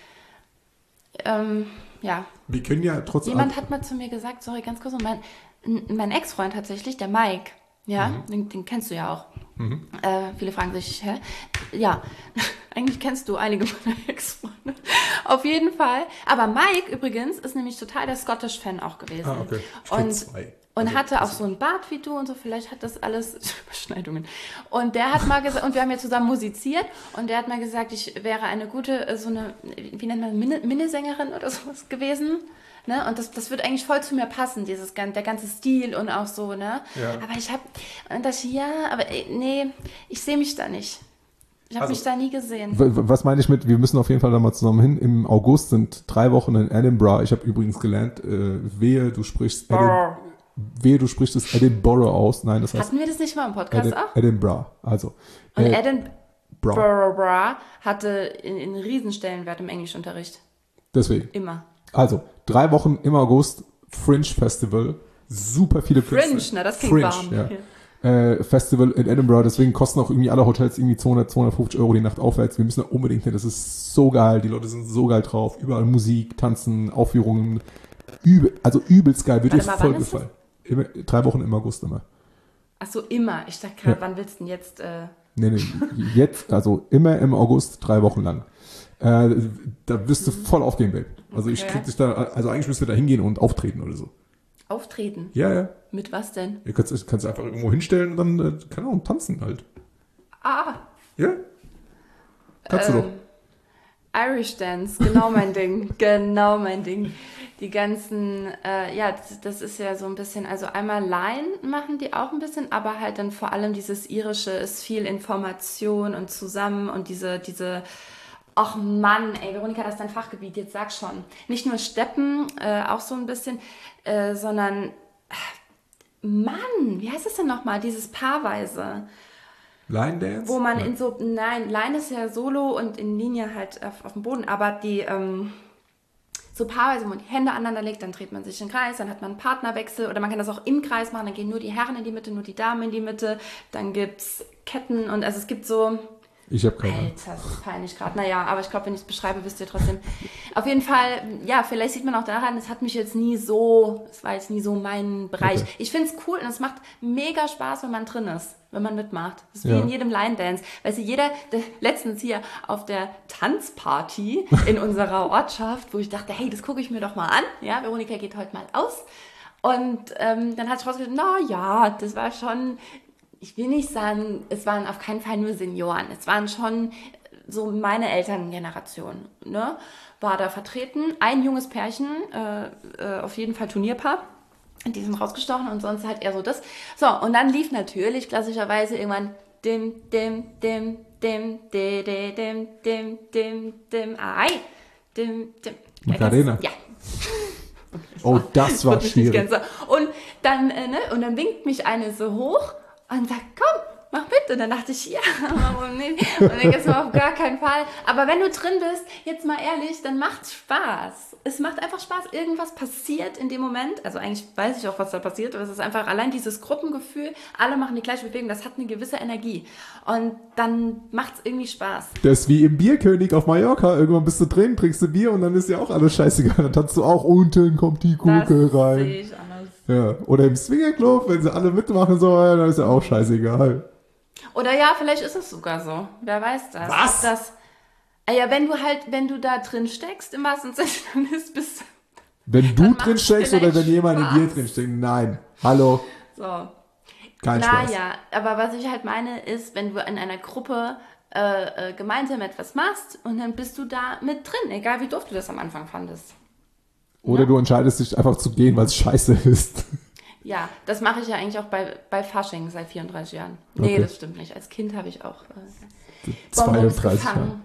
Ähm, ja. Wir können ja trotzdem... Jemand hat mal zu mir gesagt, sorry, ganz kurz, und mein, mein Ex-Freund tatsächlich, der Mike, ja, mhm. den, den kennst du ja auch. Mhm. Äh, viele fragen sich, hä? Ja, eigentlich kennst du einige meiner Ex-Freunde. Auf jeden Fall. Aber Mike übrigens ist nämlich total der Scottish-Fan auch gewesen. Ah, okay. Ich und zwei. Und also, hatte auch so ein Bart wie du und so, vielleicht hat das alles Überschneidungen. Und der hat mal gesagt, und wir haben ja zusammen musiziert, und der hat mal gesagt, ich wäre eine gute, so eine, wie nennt man, Minne, Minnesängerin oder sowas gewesen. Ne? Und das, das wird eigentlich voll zu mir passen, dieses, der ganze Stil und auch so, ne? Ja. Aber ich habe, und das, ja, aber nee, ich sehe mich da nicht. Ich habe also, mich da nie gesehen. Was meine ich mit, wir müssen auf jeden Fall da mal zusammen hin. Im August sind drei Wochen in Edinburgh. Ich habe übrigens gelernt, äh, wehe, du sprichst Edinburgh. Wehe, du sprichst das Edinburgh aus. Nein, das heißt... Hatten wir das nicht mal im Podcast Edi- auch? Edinburgh, also. Und äh, Edinburgh hatte einen riesen Stellenwert im Englischunterricht. Deswegen. Immer. Also, drei Wochen im August, Fringe Festival. Super viele Fringe, Künstler. na, das klingt Fringe, warm. ja. Ja. Äh, Festival in Edinburgh, deswegen kosten auch irgendwie alle Hotels irgendwie zweihundert, zweihundertfünfzig Euro die Nacht aufwärts. Wir müssen da unbedingt hin, das ist so geil, die Leute sind so geil drauf. Überall Musik, Tanzen, Aufführungen. Übel, also übelst geil, wird dir voll gefallen. Immer, drei Wochen im August immer. Ach so, immer. Ich dachte gerade, Ja. wann willst du denn jetzt... Äh Nee, nee, jetzt, also immer im August, drei Wochen lang. Äh, da wirst du voll aufgehen, Babe. Also ich Okay. krieg dich da, also eigentlich müsst ihr da hingehen und auftreten oder so. Auftreten? Ja, ja. Mit was denn? Ihr kannst, kannst einfach irgendwo hinstellen und dann, äh, keine Ahnung, tanzen halt. Ah, Ja? Kannst du Ähm, doch. Irish Dance, genau mein Ding. Genau mein Ding. Die ganzen, äh, ja, das, das ist ja so ein bisschen, also einmal Line machen die auch ein bisschen, aber halt dann vor allem dieses Irische ist viel Information und zusammen und diese, diese, ach Mann, ey, Veronika, das ist dein Fachgebiet, jetzt sag schon. Nicht nur Steppen, äh, auch so ein bisschen, äh, sondern, äh, Mann, wie heißt das denn nochmal, dieses Paarweise? Line Dance? Wo man ja. in so, nein, Line ist ja solo und in Linie halt auf, auf dem Boden, aber die, ähm, so paarweise, wo man die Hände aneinander legt, dann dreht man sich in den Kreis, dann hat man einen Partnerwechsel oder man kann das auch im Kreis machen, dann gehen nur die Herren in die Mitte, nur die Damen in die Mitte, dann gibt's Ketten und also es gibt so, Ich habe keine Ahnung. Alter, das ist peinlich gerade, naja, aber ich glaube, wenn ich es beschreibe, wisst ihr trotzdem. Auf jeden Fall, ja, vielleicht sieht man auch daran, es hat mich jetzt nie so, es war jetzt nie so mein Bereich. Okay. Ich finde es cool und es macht mega Spaß, wenn man drin ist, wenn man mitmacht. Das ist wie Ja. in jedem Line-Dance. Weißt du, jeder, der, letztens hier auf der Tanzparty in unserer Ortschaft, wo ich dachte, hey, das gucke ich mir doch mal an. Ja, Veronika geht heute mal aus. Und ähm, dann hat ich rausgedacht, na ja, das war schon, ich will nicht sagen, es waren auf keinen Fall nur Senioren. Es waren schon so meine Elterngeneration, ne, war da vertreten. Ein junges Pärchen, äh, äh, auf jeden Fall Turnierpaar. Die sind rausgestochen und sonst halt eher so das. So, und dann lief natürlich klassischerweise irgendwann dim, dim, dim, dim, dim, dim, dim, dim, dim, dim, ai, dim, dim. Macarena. Ja. Oh, das war Wird mich nicht schwierig. ganz so. Und dann, äh, ne, und dann winkt mich eine so hoch und sagt, komm, mach mit, Und dann dachte ich, ja, warum nicht? Und dann jetzt mal auf gar keinen Fall. Aber wenn du drin bist, jetzt mal ehrlich, dann macht's Spaß. Es macht einfach Spaß. Irgendwas passiert in dem Moment. Also eigentlich weiß ich auch, was da passiert, aber es ist einfach allein dieses Gruppengefühl. Alle machen die gleiche Bewegung. Das hat eine gewisse Energie. Und dann macht's irgendwie Spaß. Das ist wie im Bierkönig auf Mallorca. Irgendwann bist du drin, trinkst du Bier und dann ist ja auch alles scheißegal. Dann tanzt du auch, unten kommt die Kuke das rein. Sehe ich anders. Ja. Oder im Swingerclub, wenn sie alle mitmachen sollen, dann ist ja auch scheißegal. Oder ja, vielleicht ist es sogar so. Wer weiß das. Was? Ob das ah ja, wenn du halt, wenn du da drin steckst, im wahrsten Sinne, dann ist bis. Wenn du drin steckst oder wenn jemand Spaß. in dir drin steckt. Nein. Hallo. So. Kein Spaß. Naja, aber was ich halt meine, ist, wenn du in einer Gruppe äh, äh, gemeinsam etwas machst und dann bist du da mit drin, egal wie doof du das am Anfang fandest. Oder Ja. du entscheidest dich einfach zu gehen, weil es scheiße ist. Ja, das mache ich ja eigentlich auch bei, bei Fasching seit vierunddreißig Jahren. Nee, Okay. das stimmt nicht. Als Kind habe ich auch äh, Bonbons zweiunddreißig gefangen. Jahre.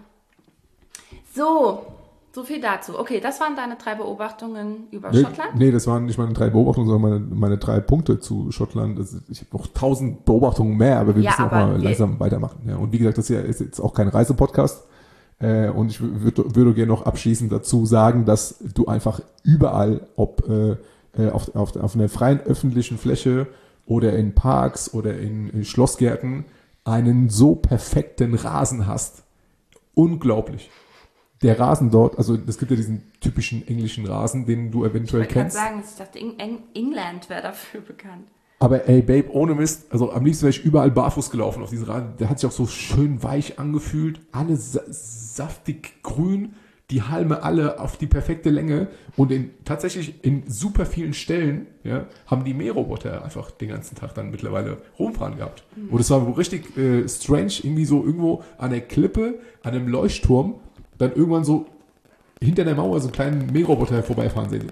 So, so viel dazu. Okay, das waren deine drei Beobachtungen über Nee, Schottland. nee, das waren nicht meine drei Beobachtungen, sondern meine, meine drei Punkte zu Schottland. Das ist, ich habe noch tausend Beobachtungen mehr, aber wir Ja, müssen auch aber mal die- langsam weitermachen. Ja, und wie gesagt, das hier ist jetzt auch kein Reisepodcast. Äh, und ich würde würde gerne noch abschließend dazu sagen, dass du einfach überall, ob äh, äh, auf, auf, auf einer freien öffentlichen Fläche oder in Parks oder in, in Schlossgärten, einen so perfekten Rasen hast. Unglaublich. Der Rasen dort, also es gibt ja diesen typischen englischen Rasen, den du Ich eventuell wollte gerade kennst. sagen, ich dachte, Eng Eng England wäre dafür bekannt. Aber ey, Babe, ohne Mist, also am liebsten wäre ich überall barfuß gelaufen auf diesen Rasen. Der hat sich auch so schön weich angefühlt. Alle sa saftig grün, die Halme alle auf die perfekte Länge. Und in, tatsächlich in super vielen Stellen ja, haben die Mähroboter einfach den ganzen Tag dann mittlerweile rumfahren gehabt. Mhm. Und es war so richtig äh, strange, irgendwie so irgendwo an der Klippe, an einem Leuchtturm, dann irgendwann so hinter der Mauer so einen kleinen Mähroboter vorbeifahren sehen.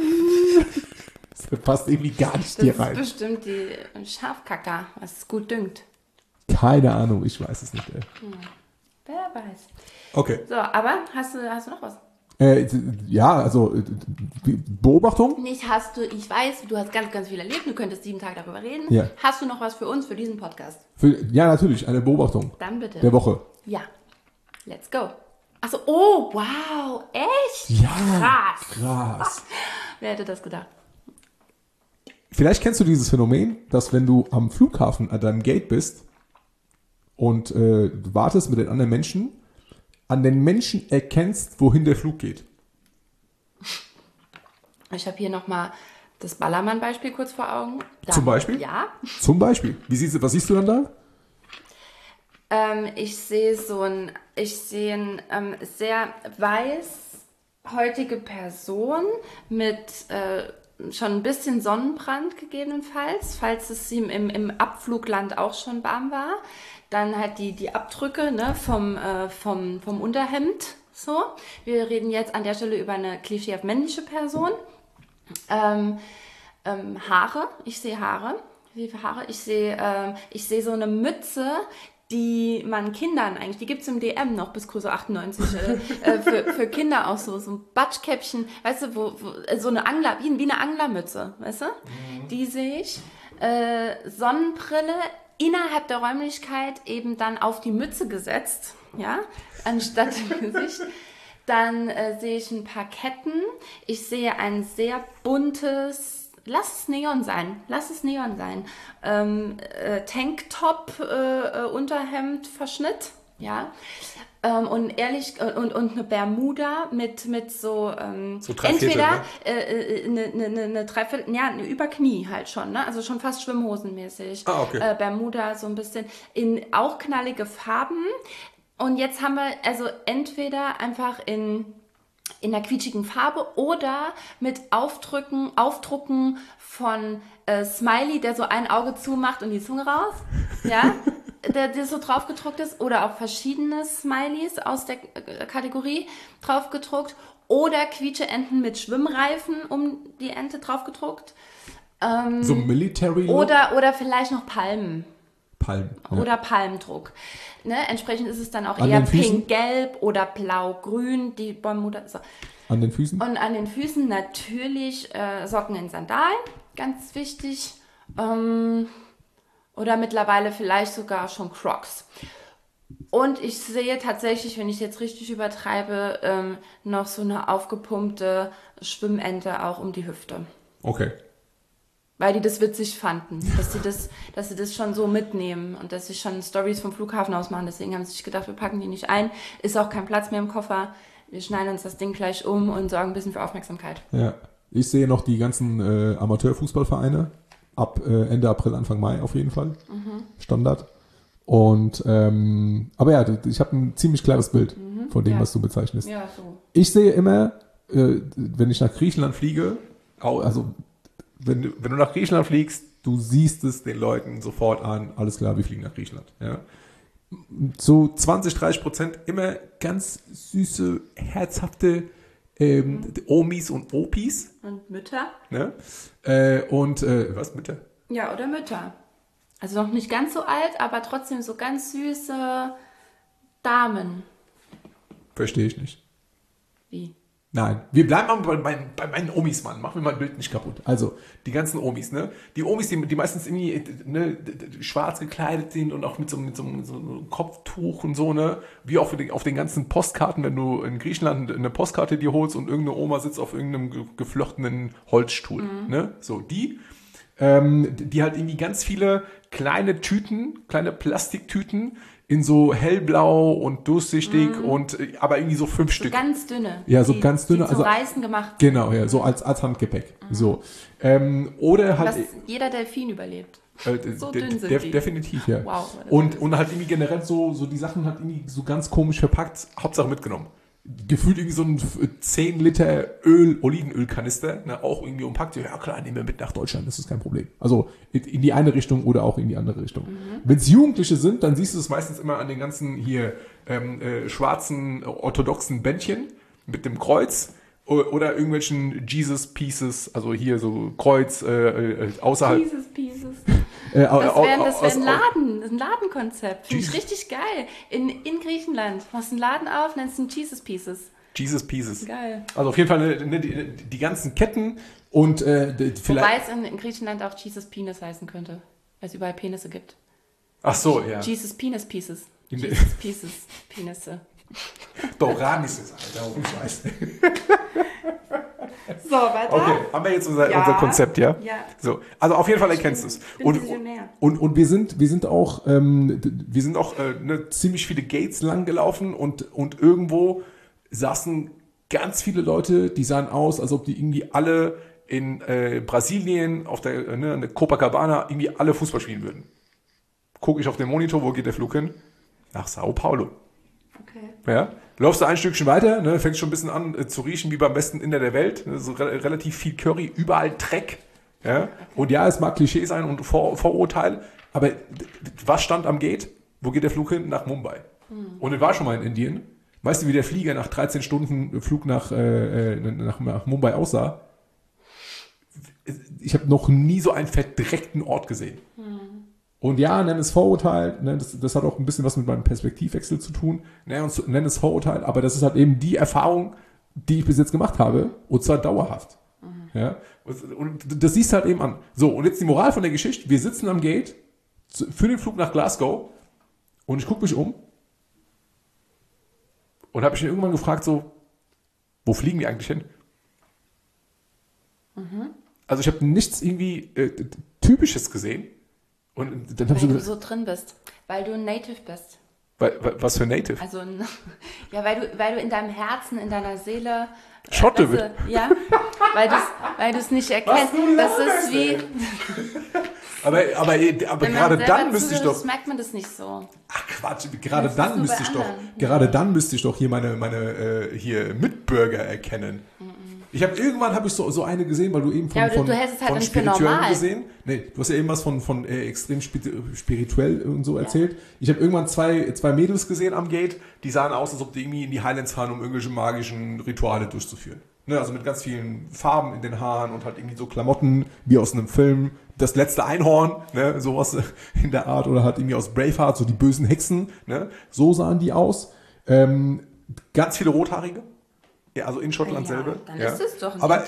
Das passt irgendwie gar nicht Das dir ist rein. bestimmt die Schafkacker, was es gut düngt. Keine Ahnung, ich weiß es nicht. Ey. Wer weiß. Okay. So, aber hast du, hast du noch was? Äh, ja, also äh, Beobachtung? Nicht hast du, ich weiß, du hast ganz, ganz viel erlebt, du könntest sieben Tage darüber reden. Ja. Hast du noch was für uns, für diesen Podcast? Für, ja, natürlich, eine Beobachtung Dann bitte. der Woche. Ja. Let's go. Achso, oh, wow, echt? Ja, Krass. krass. Wer hätte das gedacht? Vielleicht kennst du dieses Phänomen, dass wenn du am Flughafen an deinem Gate bist und äh, du wartest mit den anderen Menschen, an den Menschen erkennst, wohin der Flug geht. Ich habe hier nochmal das Ballermann-Beispiel kurz vor Augen. Da, Zum Beispiel? Ja. Zum Beispiel. Wie siehst du, was siehst du dann da? Ähm, ich sehe so ein, ich sehe ein ähm, sehr weißhäutige Person mit äh, schon ein bisschen Sonnenbrand gegebenenfalls, falls es ihm im, im Abflugland auch schon warm war. Dann halt die, die Abdrücke ne, vom, äh, vom, vom Unterhemd. So. Wir reden jetzt an der Stelle über eine klischeehaft männliche Person. Ähm, ähm, Haare, ich sehe Haare. Ich sehe Haare. Ich sehe, ähm, ich sehe so eine Mütze, die man Kindern eigentlich, die gibt es im D M noch bis Größe achtundneunzig, äh, äh, für, für Kinder auch so, so ein Batschkäppchen, weißt du, wo, wo, so eine Angler, wie, wie eine Anglermütze, weißt du? Mhm. Die sehe ich. Äh, Sonnenbrille innerhalb der Räumlichkeit eben dann auf die Mütze gesetzt, ja, anstatt im Gesicht. Dann äh, sehe ich ein paar Ketten. Ich sehe ein sehr buntes, lass es Neon sein, lass es Neon sein. Ähm, äh, Tanktop, äh, Unterhemd, Verschnitt, ja. Ähm, und ehrlich, äh, und, und eine Bermuda mit, mit so, ähm, So Dreiviertel, entweder ne? äh, eine, eine, eine, eine Dreiviertel, ja, eine Überknie halt schon, ne? Also schon fast schwimmhosenmäßig. Ah, okay. Äh, Bermuda so ein bisschen in auch knallige Farben. Und jetzt haben wir also entweder einfach in, in einer quietschigen Farbe oder mit Aufdrücken, Aufdrucken von äh, Smiley, der so ein Auge zumacht und die Zunge raus, ja, der, der so drauf gedruckt ist, oder auch verschiedene Smileys aus der äh, Kategorie drauf gedruckt oder Quietscheenten mit Schwimmreifen um die Ente drauf gedruckt. Ähm, So Military Look? oder, oder vielleicht noch Palmen. Palm. Ja. Oder Palmdruck. Ne? Entsprechend ist es dann auch An eher den Füßen? pink-gelb oder blau-grün, die Bermuda. So. An den Füßen? Und an den Füßen natürlich äh, Socken in Sandalen, ganz wichtig. Ähm, Oder mittlerweile vielleicht sogar schon Crocs. Und ich sehe tatsächlich, wenn ich jetzt richtig übertreibe, ähm, noch so eine aufgepumpte Schwimmente auch um die Hüfte. Okay. Weil die das witzig fanden, dass sie das, dass sie das schon so mitnehmen und dass sie schon Stories vom Flughafen aus machen. Deswegen haben sie sich gedacht, wir packen die nicht ein. Ist auch kein Platz mehr im Koffer. Wir schneiden uns das Ding gleich um und sorgen ein bisschen für Aufmerksamkeit. Ja. Ich sehe noch die ganzen äh, Amateurfußballvereine ab äh, Ende April, Anfang Mai auf jeden Fall. Mhm. Standard. Und ähm, aber ja, ich habe ein ziemlich klares Bild mhm, von dem, ja. was du bezeichnest. Ja, so. Ich sehe immer, äh, wenn ich nach Griechenland fliege, also wenn du, wenn du nach Griechenland fliegst, du siehst es den Leuten sofort an, alles klar, wir fliegen nach Griechenland. Ja. So zwanzig, dreißig Prozent immer ganz süße, herzhafte ähm, mhm. Omis und Opis. Und Mütter. Ne? Äh, und äh, was, Mütter? Ja, oder Mütter. Also noch nicht ganz so alt, aber trotzdem so ganz süße Damen. Verstehe ich nicht. Wie? Nein, wir bleiben aber bei meinen, bei meinen Omis, Mann. Mach mir mein Bild nicht kaputt. Also, die ganzen Omis, ne? Die Omis, die, die meistens irgendwie ne, schwarz gekleidet sind und auch mit so, mit, so, mit so einem Kopftuch und so, ne? Wie auch auf den, auf den ganzen Postkarten, wenn du in Griechenland eine Postkarte dir holst und irgendeine Oma sitzt auf irgendeinem geflochtenen Holzstuhl, mhm. ne? So, die, ähm, die halt irgendwie ganz viele kleine Tüten, kleine Plastiktüten in so hellblau und durchsichtig mm. und aber irgendwie so fünf so Stück. Ganz dünne. Ja, so die, ganz dünne. Die zum also Reißen gemacht. Genau, ja, so als, als Handgepäck. Mm. So. Ähm, oder halt. Was jeder Delfin überlebt. Äh, so de- dünn sind de- die. Definitiv, ja. Wow. Und, und halt irgendwie generell so, so die Sachen halt irgendwie so ganz komisch verpackt, Hauptsache mitgenommen. Gefühlt irgendwie so ein zehn Liter Öl, Olivenölkanister, ne, auch irgendwie umpackt. Ja klar, nehmen wir mit nach Deutschland, das ist kein Problem. Also in die eine Richtung oder auch in die andere Richtung. Mhm. Wenn es Jugendliche sind, dann siehst du es meistens immer an den ganzen hier ähm, äh, schwarzen orthodoxen Bändchen mit dem Kreuz oder irgendwelchen Jesus Pieces, also hier so Kreuz äh, äh, außerhalb. Jesus Pieces. Äh, das wäre aus, wär aus, ein Laden, ein Ladenkonzept. Finde ich richtig geil. In, in Griechenland machst du einen Laden auf, nennst du Jesus Pieces. Jesus Pieces. Geil. Also auf jeden Fall ne, die, die ganzen Ketten und äh, vielleicht. Wobei es in, in Griechenland auch Jesus Penis heißen könnte, weil es überall Penisse gibt. Ach so, ja. Jesus Penis Pieces. In Jesus Pieces. Penisse. Doranis ist Alter, ich weiß. So, weiter. Okay, haben wir jetzt unser, ja. unser Konzept, ja? Ja. So, also auf jeden Fall erkennst du es. Und, und, und wir sind, wir sind auch, ähm, wir sind auch äh, ne, ziemlich viele Gates lang gelaufen und, und irgendwo saßen ganz viele Leute, die sahen aus, als ob die irgendwie alle in äh, Brasilien auf der ne, der Copacabana irgendwie alle Fußball spielen würden. Gucke ich auf den Monitor, wo geht der Flug hin? Nach Sao Paulo. Okay. Ja, läufst du ein Stückchen weiter, ne, fängst schon ein bisschen an äh, zu riechen wie beim besten Inder der Welt. Ne, so re- relativ viel Curry, überall Dreck. Ja? Okay. Und ja, es mag Klischee sein und Vor- Vorurteil, aber d- d- was stand am Gate? Wo geht der Flug hin? Nach Mumbai. Hm. Und ich war schon mal in Indien. Weißt du, wie der Flieger nach dreizehn Stunden Flug nach, äh, nach, nach Mumbai aussah? Ich habe noch nie so einen verdreckten Ort gesehen. Hm. Und ja, nenn es Vorurteil, ne, das, das hat auch ein bisschen was mit meinem Perspektivwechsel zu tun, ne, und nenn es Vorurteil, aber das ist halt eben die Erfahrung, die ich bis jetzt gemacht habe, und zwar dauerhaft. Mhm. Ja, und das siehst du halt eben an. So, und jetzt die Moral von der Geschichte, wir sitzen am Gate für den Flug nach Glasgow und ich gucke mich um und habe mich irgendwann gefragt, so, wo fliegen wir eigentlich hin? Mhm. Also ich habe nichts irgendwie äh, Typisches gesehen. Und dann weil du du so drin bist, weil du ein Native bist. Weil, was für Native? Also, ja, weil du, weil du in deinem Herzen, in deiner Seele... Schotte wird. Ja, weil du weil es nicht erkennst. Das ist wie... aber aber, aber gerade dann müsste ich doch... Das merkt man das nicht so. Ach Quatsch, gerade dann müsste ich doch... Gerade dann müsste ich doch hier meine, meine äh, hier Mitbürger erkennen. Mhm. Ich habe irgendwann habe ich so, so eine gesehen, weil du eben von, ja, du, von, du halt von Spirituellen gesehen. Nee, du hast ja eben was von, von äh, extrem spirituell und so erzählt. Ja. Ich habe irgendwann zwei, zwei Mädels gesehen am Gate, die sahen aus, als ob die irgendwie in die Highlands fahren, um irgendwelche magischen Rituale durchzuführen. Ne, also mit ganz vielen Farben in den Haaren und halt irgendwie so Klamotten wie aus einem Film. Das letzte Einhorn, ne, sowas in der Art. Oder halt irgendwie aus Braveheart, so die bösen Hexen. Ne, so sahen die aus. Ähm, ganz viele Rothaarige. Ja, also in Schottland ja, selber. Dann ja. ist es doch ein aber, Indiz.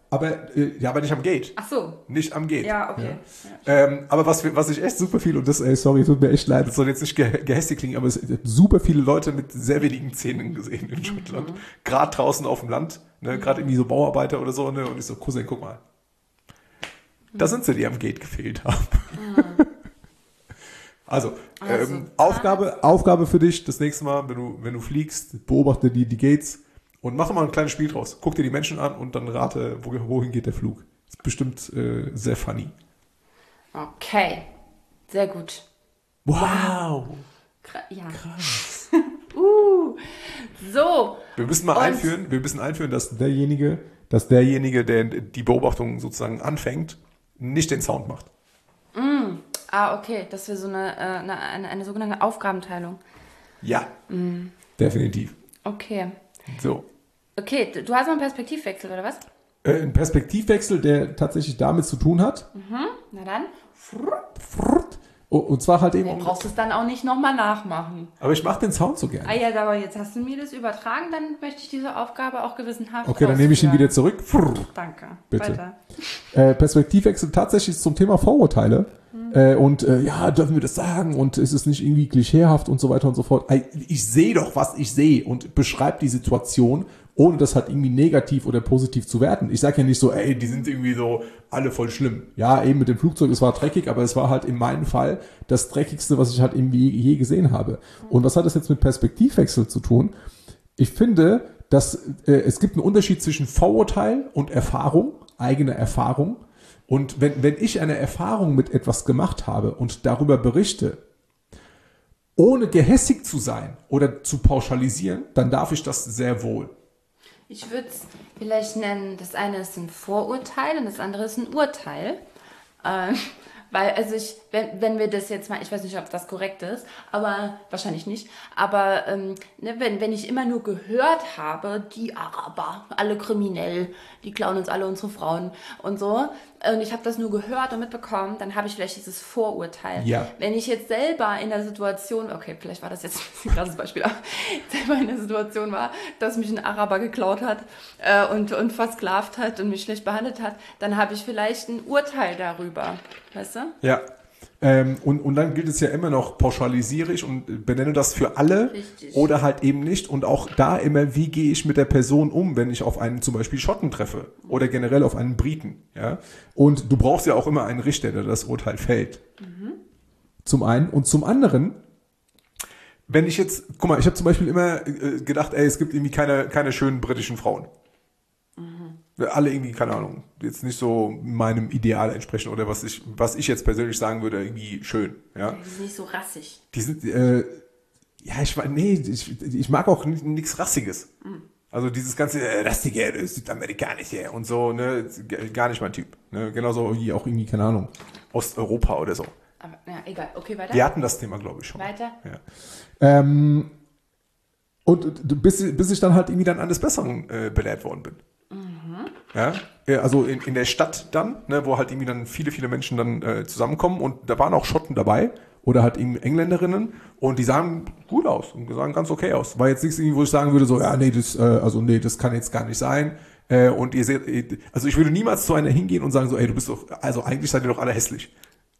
Aber, äh, ja, aber nicht am Gate. Ach so. Nicht am Gate. Ja, okay. Ja. Ja. Ähm, aber was, was ich echt super viel, und das, ey, sorry, tut mir echt leid, das soll jetzt nicht ge gehässig klingen, aber es ich hab super viele Leute mit sehr wenigen Zähnen gesehen in Schottland. Mhm. Gerade draußen auf dem Land, ne, gerade irgendwie so Bauarbeiter oder so, ne, und ich so, Cousin, guck mal. Mhm. Da sind sie, die am Gate gefehlt haben. Mhm. Also, also ähm, Aufgabe, Aufgabe für dich, das nächste Mal, wenn du, wenn du fliegst, beobachte die, die Gates und mach mal ein kleines Spiel draus. Guck dir die Menschen an und dann rate, wo, wohin geht der Flug. Ist bestimmt äh, sehr funny. Okay, sehr gut. Wow. Kr ja. Krass. uh. So. Wir müssen mal einführen, wir müssen einführen, dass derjenige, dass derjenige, der die Beobachtung sozusagen anfängt, nicht den Sound macht. Mm. Ah, okay, das wäre so eine, eine, eine, eine sogenannte Aufgabenteilung. Ja, mm. definitiv. Okay. So. Okay, du hast noch einen Perspektivwechsel, oder was? Äh, ein Perspektivwechsel, der tatsächlich damit zu tun hat. Mhm, na dann. Und zwar halt eben... Du brauchst es dann auch nicht nochmal nachmachen. Aber ich mache den Sound so gerne. Ah ja, aber jetzt hast du mir das übertragen, dann möchte ich diese Aufgabe auch gewissenhaft Okay, dann nehme ich ihn wieder zurück. Danke. Bitte. Weiter. Äh, Perspektivwechsel tatsächlich zum Thema Vorurteile. Mhm. Äh, und äh, ja, dürfen wir das sagen? Und ist es nicht irgendwie klischeehaft und so weiter und so fort? Ich sehe doch, was ich sehe und beschreibe die Situation, ohne das halt irgendwie negativ oder positiv zu werten. Ich sage ja nicht so, ey, die sind irgendwie so alle voll schlimm. Ja, eben mit dem Flugzeug, es war dreckig, aber es war halt in meinem Fall das Dreckigste, was ich halt irgendwie je gesehen habe. Und was hat das jetzt mit Perspektivwechsel zu tun? Ich finde, dass äh, es gibt einen Unterschied zwischen Vorurteil und Erfahrung, eigene Erfahrung. Und wenn, wenn ich eine Erfahrung mit etwas gemacht habe und darüber berichte, ohne gehässig zu sein oder zu pauschalisieren, dann darf ich das sehr wohl. Ich würde es vielleicht nennen, das eine ist ein Vorurteil und das andere ist ein Urteil. Ähm, weil, also ich, wenn, wenn wir das jetzt mal, ich weiß nicht, ob das korrekt ist, aber wahrscheinlich nicht, aber ähm, ne, wenn, wenn ich immer nur gehört habe, die Araber, alle kriminell, die klauen uns alle unsere Frauen und so, und ich habe das nur gehört und mitbekommen, dann habe ich vielleicht dieses Vorurteil. Ja. Wenn ich jetzt selber in der Situation, okay, vielleicht war das jetzt ein krasses Beispiel, aber selber in der Situation war, dass mich ein Araber geklaut hat äh, und, und versklavt hat und mich schlecht behandelt hat, dann habe ich vielleicht ein Urteil darüber, weißt du? Ja. Ähm, und, und dann gilt es ja immer noch, pauschalisiere ich und benenne das für alle. Richtig. Oder halt eben nicht. Und auch da immer, wie gehe ich mit der Person um, wenn ich auf einen zum Beispiel Schotten treffe oder generell auf einen Briten. Ja? Und du brauchst ja auch immer einen Richter, der das Urteil fällt. Mhm. Zum einen. Und zum anderen, wenn ich jetzt, guck mal, ich habe zum Beispiel immer äh, gedacht, ey, es gibt irgendwie keine, keine schönen britischen Frauen. Alle irgendwie, keine Ahnung, jetzt nicht so meinem Ideal entsprechen oder was ich, was ich jetzt persönlich sagen würde, irgendwie schön. Ja? Die sind nicht so rassig. Die sind, äh, ja, ich, nee, ich, ich mag auch nichts Rassiges. Mhm. Also dieses ganze äh, Rassige, das Südamerikanische und so, ne, gar nicht mein Typ. Ne? Genauso wie auch irgendwie, keine Ahnung, Osteuropa oder so. Aber, ja, egal, okay, weiter. Wir hatten das Thema, glaube ich, schon. Weiter. Ja. Ähm, und bis, bis ich dann halt irgendwie dann eines Besseren äh, belehrt worden bin. Ja, also in, in der Stadt dann, ne, wo halt irgendwie dann viele, viele Menschen dann äh, zusammenkommen und da waren auch Schotten dabei oder halt eben Engländerinnen und die sahen gut aus und sahen ganz okay aus. War jetzt nichts, wo ich sagen würde so, ja, nee, das, äh, also nee, das kann jetzt gar nicht sein. Äh, und ihr seht, also ich würde niemals zu einer hingehen und sagen so, ey, du bist doch, also eigentlich seid ihr doch alle hässlich.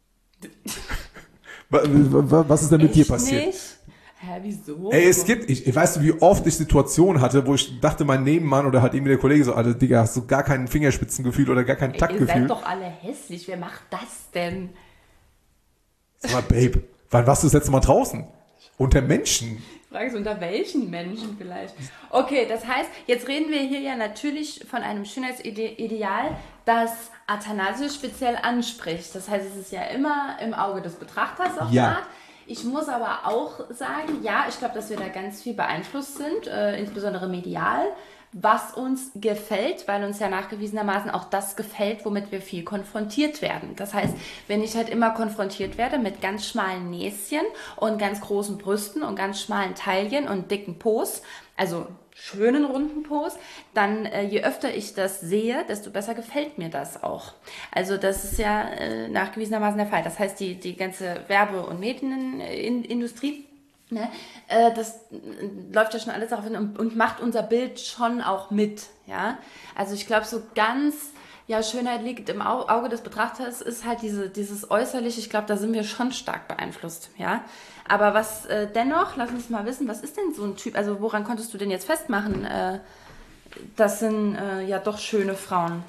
Was ist denn mit Echt dir passiert? Nicht? Hä, wieso? Ey, es gibt, ich, ich weißt du, wie oft ich Situationen hatte, wo ich dachte, mein Nebenmann oder halt irgendwie der Kollege so, Alter, Digga, hast du gar kein Fingerspitzengefühl oder gar kein Ey, Taktgefühl? ihr seid doch alle hässlich, wer macht das denn? Sag mal, Babe, wann warst du das letzte Mal draußen? Unter Menschen? Fragst du, unter welchen Menschen vielleicht? Okay, das heißt, jetzt reden wir hier ja natürlich von einem Schönheitsideal, das Athanasius speziell anspricht. Das heißt, es ist ja immer im Auge des Betrachters auf ja. Art. Ich muss aber auch sagen, ja, ich glaube, dass wir da ganz viel beeinflusst sind, äh, insbesondere medial, was uns gefällt, weil uns ja nachgewiesenermaßen auch das gefällt, womit wir viel konfrontiert werden. Das heißt, wenn ich halt immer konfrontiert werde mit ganz schmalen Näschen und ganz großen Brüsten und ganz schmalen Taillen und dicken Po's, also schönen runden Po's, dann äh, je öfter ich das sehe, desto besser gefällt mir das auch. Also das ist ja äh, nachgewiesenermaßen der Fall. Das heißt, die, die ganze Werbe- und Medienindustrie Ne? Äh, das äh, läuft ja schon alles darauf hin und, und macht unser Bild schon auch mit. Ja? Also ich glaube, so ganz, ja, Schönheit liegt im Au- Auge des Betrachters, ist halt diese, dieses Äußerliche. Ich glaube, da sind wir schon stark beeinflusst. Ja? Aber was äh, dennoch, lass uns mal wissen, was ist denn so ein Typ, also woran konntest du denn jetzt festmachen, äh, das sind äh, ja doch schöne Frauen?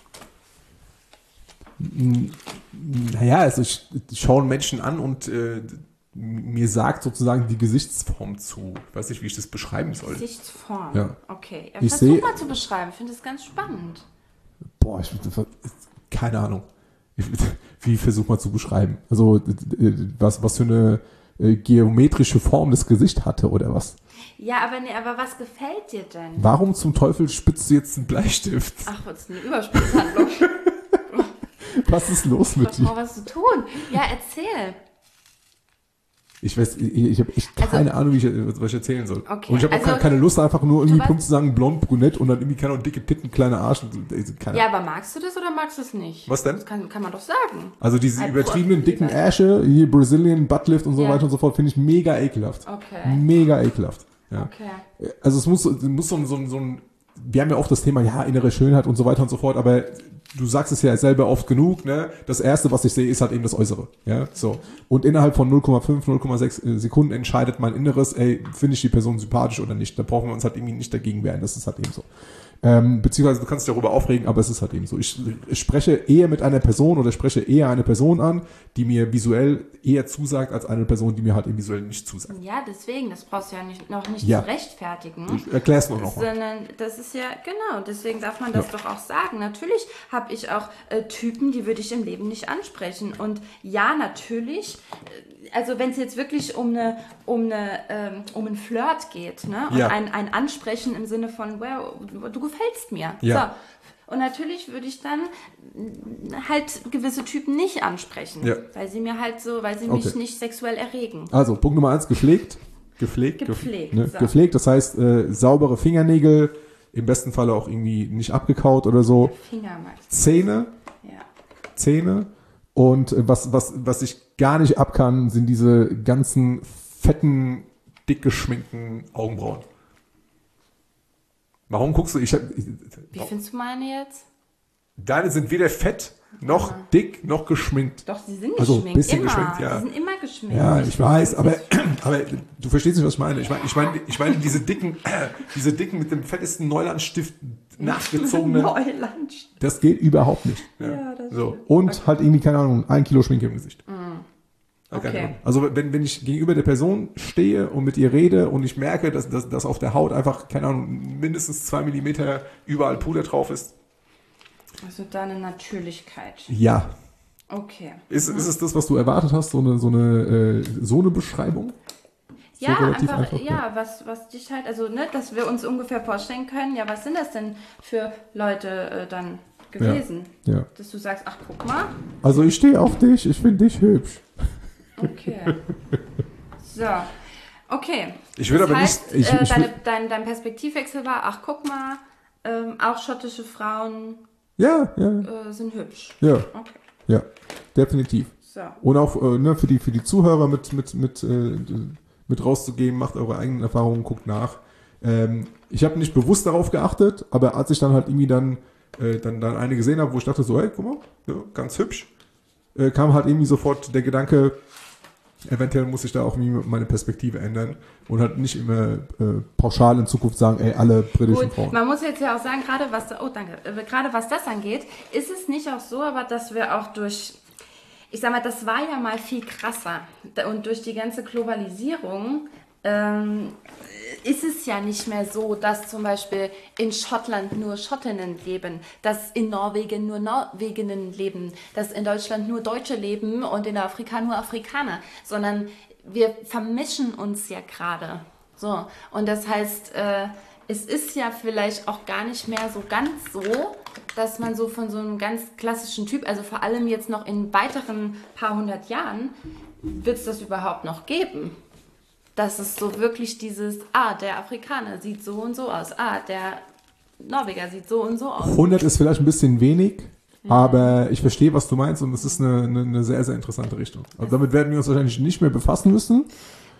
Naja, also ich, ich schaue einen Menschen an und äh, mir sagt sozusagen die Gesichtsform zu. Ich weiß nicht, wie ich das beschreiben soll. Gesichtsform, Ja. okay. Ja, Ich versuch seh- mal zu beschreiben, ich finde das ganz spannend. Boah, ich, keine Ahnung. Ich, wie versuch mal zu beschreiben? Also äh, was, was für eine äh, geometrische Form das Gesicht hatte oder was? Ja, aber nee, aber was gefällt dir denn? Warum zum Teufel spitzt du jetzt einen Bleistift? Ach, was ist eine Überspitzhandlung? Was ist los mit Was dir? noch was zu tun? Ja, erzähl. Ich weiß, ich, ich habe echt keine Also- Ahnung, wie ich, was ich erzählen soll. Okay, Und ich habe auch also- keine, keine Lust, einfach nur irgendwie Du plump weißt- zu sagen, blond, brünett und dann irgendwie, keine Ahnung, dicke Titten, kleine Arsch. Und, also, keine Ja, aber magst du das oder magst du es nicht? Was denn? Das kann, kann man doch sagen. Also diese Ein übertriebenen Pro- dicken Ärsche, hier Brazilian Buttlift und so Ja. weiter und so fort, finde ich mega ekelhaft. Okay. Mega ekelhaft. Ja. Okay. Also es muss, es muss so, ein- so, ein- so ein, wir haben ja oft das Thema, ja, innere Schönheit und so weiter und so fort, aber du sagst es ja selber oft genug, ne? Das Erste, was ich sehe, ist halt eben das Äußere. Ja, so. Und innerhalb von null Komma fünf, null Komma sechs Sekunden entscheidet mein Inneres, ey, finde ich die Person sympathisch oder nicht. Da brauchen wir uns halt irgendwie nicht dagegen wehren. Das ist halt eben so. Ähm, beziehungsweise du kannst dich darüber aufregen, aber es ist halt eben so. Ich, ich spreche eher mit einer Person oder spreche eher eine Person an, die mir visuell eher zusagt, als eine Person, die mir halt eben visuell nicht zusagt. Ja, deswegen, das brauchst du ja nicht, noch nicht Ja. zu rechtfertigen. Ich erklär's nur noch mal. Sondern das ist ja, genau, deswegen darf man das Ja. doch auch sagen. Natürlich habe ich auch äh, Typen, die würde ich im Leben nicht ansprechen. Und ja, natürlich, äh, also wenn es jetzt wirklich um eine, um eine, ähm, um ein Flirt geht, ne? Und Ja. ein, ein Ansprechen im Sinne von, wow, du, du gefällst mir. Ja. So. Und natürlich würde ich dann mm, halt gewisse Typen nicht ansprechen, Ja. weil sie mir halt so, weil sie Okay. mich nicht sexuell erregen. Also, Punkt Nummer eins, gepflegt. Gepflegt. Gepflegt, Gef- ne? so. Gepflegt, das heißt, äh, saubere Fingernägel, im besten Falle auch irgendwie nicht abgekaut oder so. Finger magst Zähne, du. Ja. Zähne. Und äh, was, was, was ich gar nicht ab kann, sind diese ganzen fetten, dick geschminkten Augenbrauen. Warum guckst du? Ich hab, ich, Wie findest du meine jetzt? deine sind weder fett, noch dick, noch geschminkt. Doch, sie sind Also, geschminkt. bisschen immer. geschminkt, ja. Sie sind immer geschminkt. Ja, ich weiß, aber, aber du verstehst nicht, was ich meine. Ich meine, ich meine, ich meine diese dicken, diese dicken mit dem fettesten Neulandstift nachgezogenen, Neuland. das geht überhaupt nicht. Ja, das so. stimmt. Und Okay. halt irgendwie, keine Ahnung, ein Kilo Schminke im Gesicht. Okay. Keine Ahnung. Also wenn, wenn ich gegenüber der Person stehe und mit ihr rede und ich merke, dass, dass, dass auf der Haut einfach, keine Ahnung, mindestens zwei Millimeter überall Puder drauf ist, Also deine Natürlichkeit. ja. Okay. Ist, ist es das, was du erwartet hast, so eine, so eine, äh, so eine Beschreibung? So Ja, relativ einfach, einfach, ja, was, was dich halt, also, ne, dass wir uns ungefähr vorstellen können, ja, was sind das denn für Leute äh, dann gewesen? Ja. Dass du sagst, ach, guck mal. Also ich stehe auf dich, ich finde dich hübsch. Okay. So. Okay. Ich würde das aber heißt, nicht- ich- äh, ich deine, würd- dein, dein Perspektivwechsel war, ach, guck mal, ähm, auch schottische Frauen Ja, ja, äh, sind hübsch. ja, Okay. ja, definitiv. So. Und auch äh, ne, für die für die Zuhörer mit mit mit äh, mit rauszugeben, macht eure eigenen Erfahrungen, guckt nach. Ähm, ich habe nicht bewusst darauf geachtet, aber als ich dann halt irgendwie dann äh, dann dann eine gesehen habe, wo ich dachte so, hey, guck mal, ja, ganz hübsch, äh, kam halt irgendwie sofort der Gedanke, eventuell muss ich da auch irgendwie meine Perspektive ändern und halt nicht immer äh, pauschal in Zukunft sagen, ey, alle britischen Gut, Frauen. man muss jetzt ja auch sagen, gerade was, oh danke, äh, gerade was das angeht, ist es nicht auch so, aber dass wir auch durch, ich sag mal, das war ja mal viel krasser Da- und durch die ganze Globalisierung ähm, ist es ja nicht mehr so, dass zum Beispiel in Schottland nur Schottinnen leben, dass in Norwegen nur Norweginnen leben, dass in Deutschland nur Deutsche leben und in Afrika nur Afrikaner, sondern wir vermischen uns ja gerade. So, und das heißt, äh, es ist ja vielleicht auch gar nicht mehr so ganz so, dass man so von so einem ganz klassischen Typ, also vor allem jetzt noch in weiteren paar hundert Jahren, wird es das überhaupt noch geben. Dass es so wirklich dieses, ah, der Afrikaner sieht so und so aus, ah, der Norweger sieht so und so aus. hundert ist vielleicht ein bisschen wenig, aber ich verstehe, was du meinst und es ist eine, eine, eine sehr, sehr interessante Richtung. Also damit werden wir uns wahrscheinlich nicht mehr befassen müssen.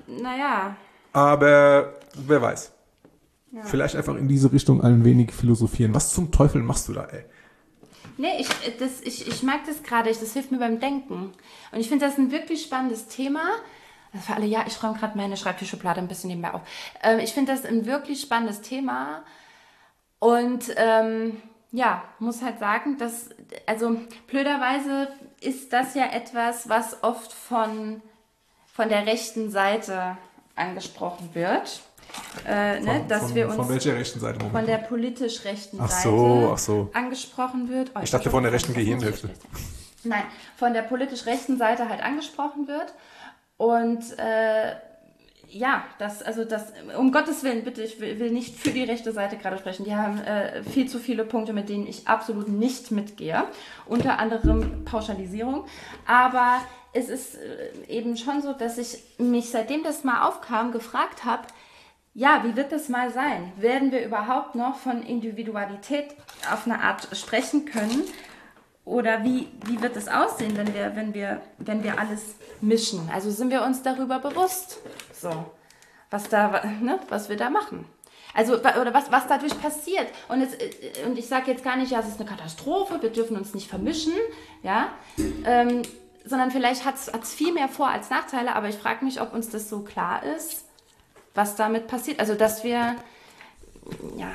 naja. Aber wer weiß. Ja. Vielleicht einfach in diese Richtung ein wenig philosophieren. Was zum Teufel machst du da, ey? Nee, ich, das, ich, ich mag das gerade, das hilft mir beim Denken. Und ich finde das ein wirklich spannendes Thema. Das für alle, ja, ich räume gerade meine Schreibtischschublade ein bisschen nebenbei auf. Ähm, ich finde das ein wirklich spannendes Thema. Und ähm, ja, muss halt sagen, dass, also blöderweise ist das ja etwas, was oft von, von der rechten Seite angesprochen wird. Äh, ne, von, dass von, wir uns von welcher rechten Seite? Moment. Von der politisch rechten ach Seite so, ach so. angesprochen wird. Oh, ich dachte von der rechten Gehirnhälfte. Nein, von der politisch rechten Seite halt angesprochen wird. Und äh, ja, das, also das, um Gottes Willen, bitte, ich will, will nicht für die rechte Seite gerade sprechen. Die haben äh, viel zu viele Punkte, mit denen ich absolut nicht mitgehe. Unter anderem Pauschalisierung. Aber es ist äh, eben schon so, dass ich mich, seitdem das mal aufkam, gefragt habe, ja, wie wird das mal sein? Werden wir überhaupt noch von Individualität auf eine Art sprechen können? Oder wie, wie wird es aussehen, wenn wir, wenn wir, wenn wir alles mischen? Also sind wir uns darüber bewusst, so, was da, ne, was wir da machen? Also, oder was, was dadurch passiert. Und, es, und ich sage jetzt gar nicht, ja, es ist eine Katastrophe, wir dürfen uns nicht vermischen, ja, ähm, sondern vielleicht hat es viel mehr Vor- als Nachteile, aber ich frage mich, ob uns das so klar ist, was damit passiert. Also, dass wir, ja,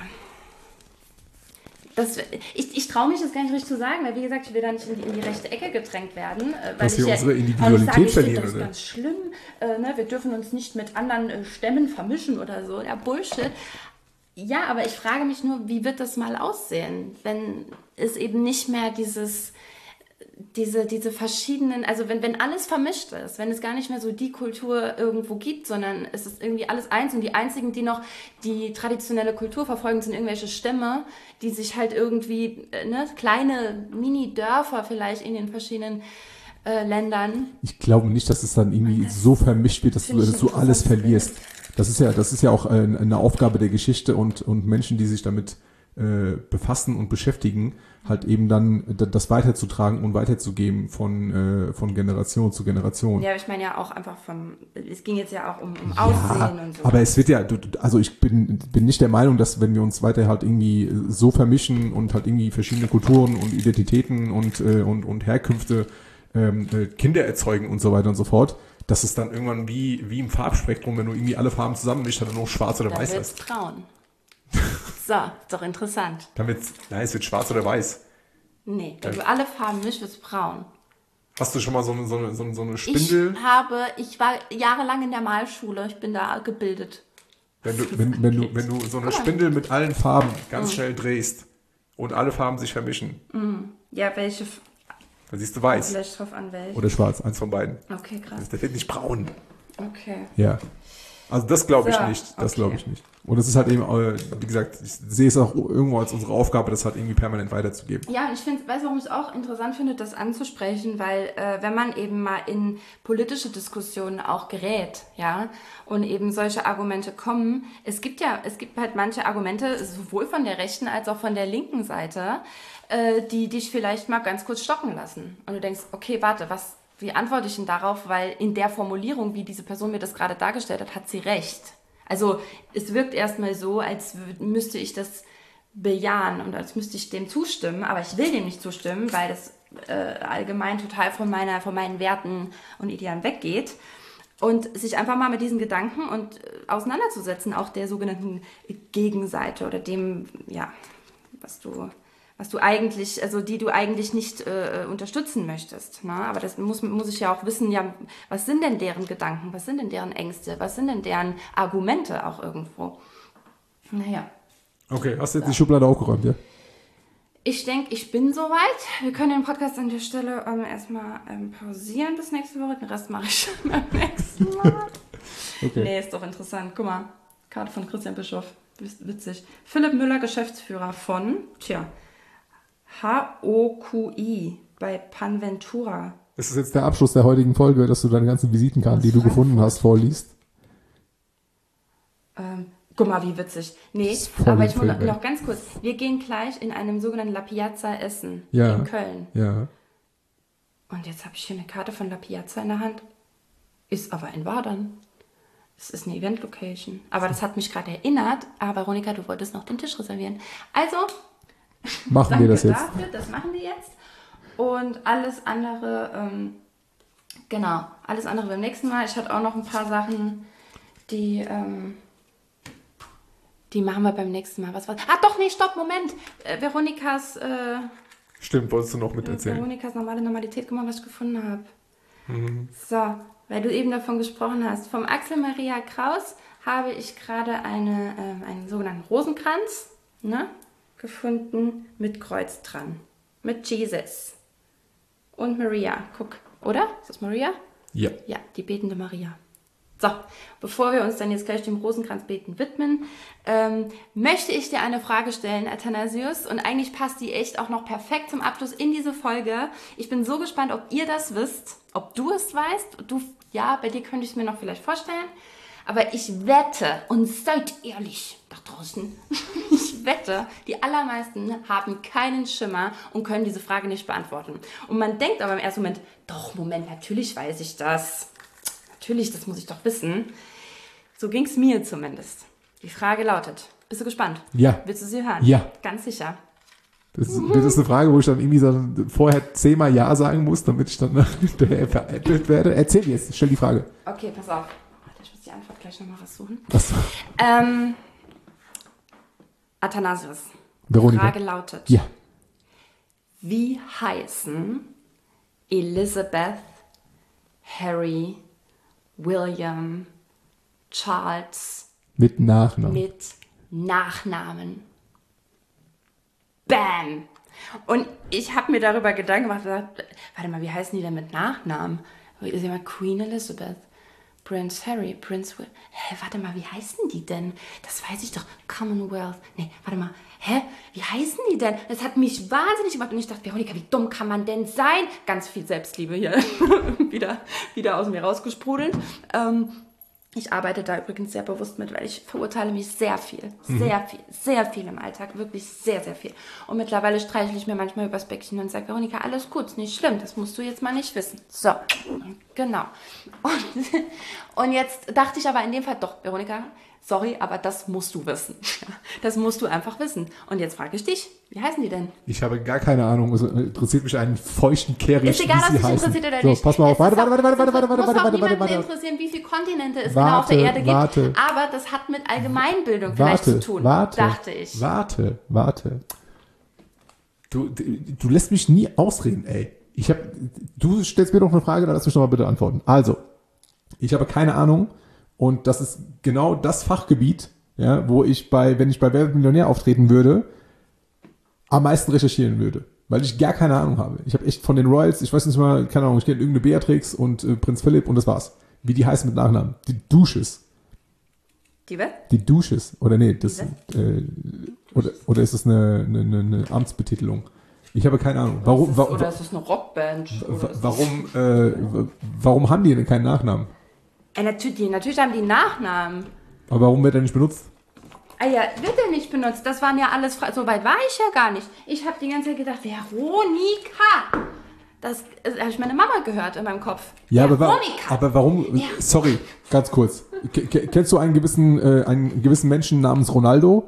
das, ich ich traue mich das gar nicht richtig zu sagen, weil, wie gesagt, ich will da nicht in die, in die rechte Ecke gedrängt werden. Weil dass ich wir ja unsere Individualität sage, ich verlieren, finde das oder? ganz schlimm. Äh, ne? Wir dürfen uns nicht mit anderen äh, Stämmen vermischen oder so. Ja, Bullshit. Ja, aber ich frage mich nur, wie wird das mal aussehen, wenn es eben nicht mehr dieses... Diese, diese verschiedenen, also wenn, wenn alles vermischt ist, wenn es gar nicht mehr so die Kultur irgendwo gibt, sondern es ist irgendwie alles eins und die einzigen, die noch die traditionelle Kultur verfolgen, sind irgendwelche Stämme, die sich halt irgendwie, ne, kleine Mini-Dörfer vielleicht in den verschiedenen äh, Ländern. Ich glaube nicht, dass es dann irgendwie so vermischt wird, dass du, dass du alles verlierst. Das ist ja, das ist ja auch eine, eine Aufgabe der Geschichte und, und Menschen, die sich damit äh, befassen und beschäftigen, halt eben dann das weiterzutragen und weiterzugeben von, äh, von Generation zu Generation. Ja, ich meine ja auch einfach vom, es ging jetzt ja auch um, um Aussehen ja, und so. Aber es wird ja, also ich bin, bin nicht der Meinung, dass wenn wir uns weiter halt irgendwie so vermischen und halt irgendwie verschiedene Kulturen und Identitäten und, äh, und, und Herkünfte ähm, Kinder erzeugen und so weiter und so fort, dass es dann irgendwann wie, wie im Farbspektrum, wenn du irgendwie alle Farben zusammenmischst, dann nur noch schwarz oder dann weiß wird's ist. braun. So, ist doch interessant. Dann wird's, nein, es wird schwarz oder weiß. Nee, wenn du alle Farben mischst, wird's braun. Hast du schon mal so eine, so eine, so eine, so eine Spindel? Ich habe, ich war jahrelang in der Malschule, ich bin da gebildet. Wenn du, wenn, wenn du, wenn du so eine Spindel mit allen Farben ganz mm. schnell drehst und alle Farben sich vermischen. Mm. Ja, welche? Dann siehst du weiß. Vielleicht drauf an welche. Oder schwarz, eins von beiden. Okay, krass. Der wird nicht braun. Okay. Ja. Also das glaube ich so, nicht. Das okay. glaube ich nicht. Und es ist halt eben, wie gesagt, ich sehe es auch irgendwo als unsere Aufgabe, das halt irgendwie permanent weiterzugeben. Ja, und ich finde, weißt du, warum ich es auch interessant finde, das anzusprechen, weil äh, wenn man eben mal in politische Diskussionen auch gerät, ja, und eben solche Argumente kommen, es gibt ja, es gibt halt manche Argumente, sowohl von der rechten als auch von der linken Seite, äh, die dich vielleicht mal ganz kurz stocken lassen. Und du denkst, okay, warte, was, wie antworte ich denn darauf? Weil in der Formulierung, wie diese Person mir das gerade dargestellt hat, hat sie recht. Also es wirkt erstmal so, als müsste ich das bejahen und als müsste ich dem zustimmen, aber ich will dem nicht zustimmen, weil das äh, allgemein total von, meiner, von meinen Werten und Idealen weggeht. Und sich einfach mal mit diesen Gedanken und äh, auseinanderzusetzen, auch der sogenannten Gegenseite oder dem, ja, was du... was du eigentlich, also die du eigentlich nicht äh, unterstützen möchtest. Ne? Aber das muss, muss ich ja auch wissen, ja, was sind denn deren Gedanken, was sind denn deren Ängste, was sind denn deren Argumente auch irgendwo. Naja. Okay, hast du jetzt so. die Schublade aufgeräumt, ja? Ich denke, ich bin soweit. Wir können den Podcast an der Stelle ähm, erstmal ähm, pausieren bis nächste Woche. Den Rest mache ich beim nächsten Mal. Okay. Nee, ist doch interessant. Guck mal, Karte von Christian Bischof. Witzig. Philipp Müller, Geschäftsführer von, tja, H O Q I bei Panventura. Ist das jetzt der Abschluss der heutigen Folge, dass du deine ganzen Visitenkarten, die du gefunden hast, vorliest? Ähm, guck mal, wie witzig. Nee, aber ich muss noch, noch ganz kurz. Wir gehen gleich in einem sogenannten La Piazza essen ja, in Köln. Ja. Und jetzt habe ich hier eine Karte von La Piazza in der Hand. Ist aber in Wadern. Das ist eine Event-Location. Aber das hat mich gerade erinnert. Aber Veronika, du wolltest noch den Tisch reservieren. Also, machen wir das jetzt. Dafür, das machen wir jetzt. Und alles andere, ähm, genau, alles andere beim nächsten Mal. Ich hatte auch noch ein paar Sachen, die, ähm, die machen wir beim nächsten Mal. Was war? Ah, doch, nee, stopp, Moment. Äh, Veronikas, äh, Stimmt, wolltest du noch mit erzählen? Veronikas normale Normalität, guck mal, was ich gefunden habe. Mhm. So, weil du eben davon gesprochen hast. Vom Axel Maria Kraus habe ich gerade eine, äh, einen sogenannten Rosenkranz, ne, gefunden mit Kreuz dran. Mit Jesus. Und Maria. Guck, oder? Ist das Maria? Ja. Ja, die betende Maria. So, bevor wir uns dann jetzt gleich dem Rosenkranzbeten widmen, ähm, möchte ich dir eine Frage stellen, Athanasius. Und eigentlich passt die echt auch noch perfekt zum Abschluss in diese Folge. Ich bin so gespannt, ob ihr das wisst, ob du es weißt. Du, ja, bei dir könnte ich es mir noch vielleicht vorstellen. Aber ich wette, und seid ehrlich da draußen, ich wette, die allermeisten haben keinen Schimmer und können diese Frage nicht beantworten. Und man denkt aber im ersten Moment, doch, Moment, natürlich weiß ich das. Natürlich, das muss ich doch wissen. So ging es mir zumindest. Die Frage lautet, bist du gespannt? Ja. Willst du sie hören? Ja. Ganz sicher. Das ist, das ist eine Frage, wo ich dann irgendwie so vorher zehnmal Ja sagen muss, damit ich dann hinterher veräppelt werde. Erzähl jetzt, stell die Frage. Okay, pass auf. Warte, ich muss die Antwort gleich nochmal raussuchen. Was? Ähm, Athanasius. Veronika. Frage lautet. Ja. Wie heißen Elizabeth, Harry, William, Charles Mit Nachnamen. mit Nachnamen? Bam! Und ich habe mir darüber Gedanken gemacht, gesagt, warte mal, wie heißen die denn mit Nachnamen? Ist ja mal Queen Elizabeth, Prince Harry, Prince Will. Hä, warte mal, wie heißen die denn? Das weiß ich doch. Commonwealth. Nee, warte mal. Hä, wie heißen die denn? Das hat mich wahnsinnig gemacht. Und ich dachte, Veronika, wie dumm kann man denn sein? Ganz viel Selbstliebe hier wieder, wieder aus mir rausgesprudelt. Ähm, Ich arbeite da übrigens sehr bewusst mit, weil ich verurteile mich sehr viel, sehr viel, sehr viel im Alltag, wirklich sehr, sehr viel. Und mittlerweile streichle ich mir manchmal übers Bäckchen und sage, Veronika, alles gut, ist nicht schlimm, das musst du jetzt mal nicht wissen. So, genau. Und, und jetzt dachte ich aber in dem Fall, doch, Veronika, sorry, aber das musst du wissen. Das musst du einfach wissen. Und jetzt frage ich dich, wie heißen die denn? Ich habe gar keine Ahnung. Also interessiert mich einen feuchten Kehricht. Ist egal, ob sie es dich heißen. interessiert oder so, nicht. Pass mal auf. Warte, Es ist warte, auch- warte, warte, warte, es warte, muss warte, auch warte, niemanden warte, warte. interessieren, wie viele Kontinente es Warte, genau auf der Erde gibt. warte. Aber das hat mit Allgemeinbildung vielleicht Warte, zu tun, warte, dachte ich. Warte, warte. Du, du, du lässt mich nie ausreden, ey. Ich hab, du stellst mir doch eine Frage, dann lass mich doch mal bitte antworten. Also, ich habe keine Ahnung und das ist genau das Fachgebiet, ja, wo ich bei, wenn ich bei Wer wird Millionär auftreten würde, am meisten recherchieren würde. Weil ich gar keine Ahnung habe. Ich habe echt von den Royals, ich weiß nicht mal, keine Ahnung, ich kenne irgendeine Beatrix und äh, Prinz Philipp und das war's. Wie die heißen mit Nachnamen. Die Dusches. Die was? Die Dusches. Oder nee, das, Die äh, oder, oder ist das eine, eine, eine Amtsbetitelung? Ich habe keine Ahnung. Warum, Ist wa, das, oder ist das eine Rockband? wa, Oder ist das- warum, äh, warum haben die denn keinen Nachnamen? Äh, natürlich, die- natürlich haben die Nachnamen. Aber warum wird er nicht benutzt? Ah ja, wird der nicht benutzt. Das waren ja alles, Fra- so weit war ich ja gar nicht. Ich habe die ganze Zeit gedacht, Veronika. Das, das habe ich meine Mama gehört in meinem Kopf. Ja, aber, wa Veronika. aber warum, Ja. sorry, ganz kurz. K kennst du einen gewissen, äh, einen gewissen Menschen namens Ronaldo?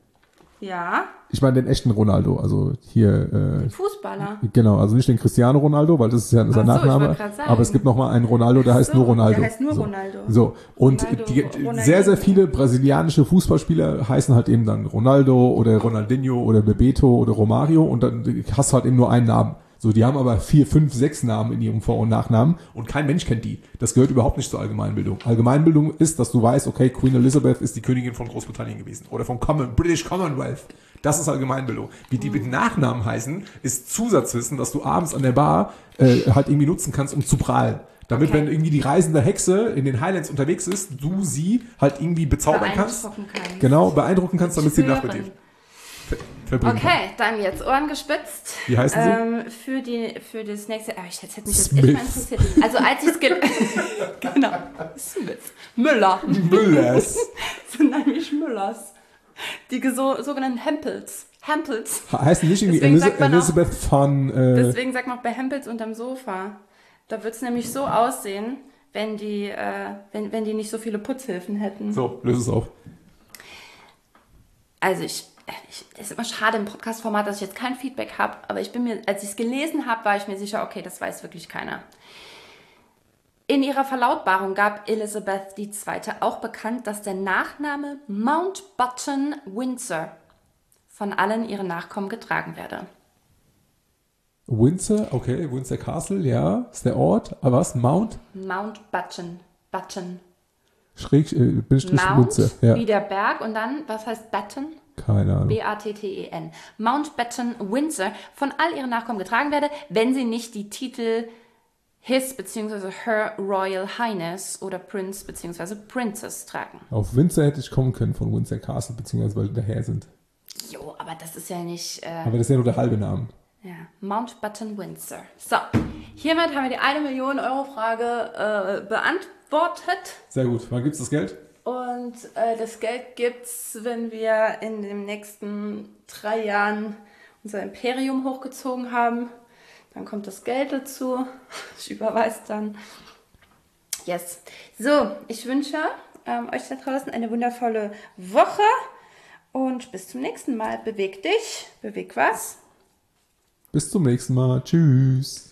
Ja, Ich meine den echten Ronaldo, also hier, äh, Fußballer. genau, also nicht den Cristiano Ronaldo, weil das ist ja sein Ach so, ich Nachname, wollte grad sagen. aber es gibt noch mal einen Ronaldo, der heißt so, nur Ronaldo. der heißt nur so. Ronaldo. So, und Ronaldo, die, Ronaldinho. sehr, sehr viele brasilianische Fußballspieler heißen halt eben dann Ronaldo oder Ronaldinho oder Bebeto oder Romario und dann hast du halt eben nur einen Namen. So, die haben aber vier, fünf, sechs Namen in ihrem Vor- und Nachnamen und kein Mensch kennt die. Das gehört überhaupt nicht zur Allgemeinbildung. Allgemeinbildung ist, dass du weißt, okay, Queen Elizabeth ist die Königin von Großbritannien gewesen oder vom Common, British Commonwealth. Das ist Allgemeinbildung. Wie die mit Nachnamen heißen, ist Zusatzwissen, dass du abends an der Bar äh, halt irgendwie nutzen kannst, um zu prahlen. Damit, Okay. wenn irgendwie die reisende Hexe in den Highlands unterwegs ist, du sie halt irgendwie bezaubern kannst. Beeindrucken kannst. Genau, beeindrucken kannst, damit sie die Nacht mit dir Schwören. ver verbringen kann. Okay, dann jetzt Ohren gespitzt. Wie heißen sie? Ähm, für, die, für das nächste. Aber ich hätte mich jetzt echt mal Smith. interessiert. Also, als ich es ge Genau. Smith. Müller. Müllers. So nenne ich Müllers. Die so, sogenannten Hempels. Hempels. Heißen nicht irgendwie Deswegen Elis sagt man auch- Elizabeth von... Äh, Deswegen sagt man auch bei Hempels unterm Sofa. Da wird es nämlich so aussehen, wenn die, äh, wenn, wenn die nicht so viele Putzhilfen hätten. So, löse es auf. Also ich, ich es ist immer schade im Podcast-Format, dass ich jetzt kein Feedback habe, aber ich bin mir, als ich es gelesen habe, war ich mir sicher, okay, das weiß wirklich keiner. In ihrer Verlautbarung gab Elizabeth die Zweite auch bekannt, dass der Nachname Mountbatten Windsor von allen ihren Nachkommen getragen werde. Windsor, okay, Windsor Castle, ja, ist der Ort. Aber was? Mount? Mountbatten, Batten. Schräg, äh, Bindestrich Mount, Windsor, ja. wie der Berg und dann, was heißt Batten? Keine Ahnung. B A T T E N. Mountbatten Windsor von all ihren Nachkommen getragen werde, wenn sie nicht die Titel His bzw. Her Royal Highness oder Prince bzw. Princess tragen. Auf Windsor hätte ich kommen können von Windsor Castle, beziehungsweise weil die daher sind. Jo, aber das ist ja nicht... Äh, Aber das ist ja nur der halbe Name. ja, Mountbatten Windsor. So, hiermit haben wir die eine Million Euro Frage äh, beantwortet. Sehr gut. Wann gibt's das Geld? Und äh, das Geld gibt's, wenn wir in den nächsten drei Jahren unser Imperium hochgezogen haben. Dann kommt das Geld dazu. Ich überweise dann. Yes. So, ich wünsche ähm, euch da draußen eine wundervolle Woche. Und bis zum nächsten Mal. Beweg dich. Beweg was? Bis zum nächsten Mal. Tschüss.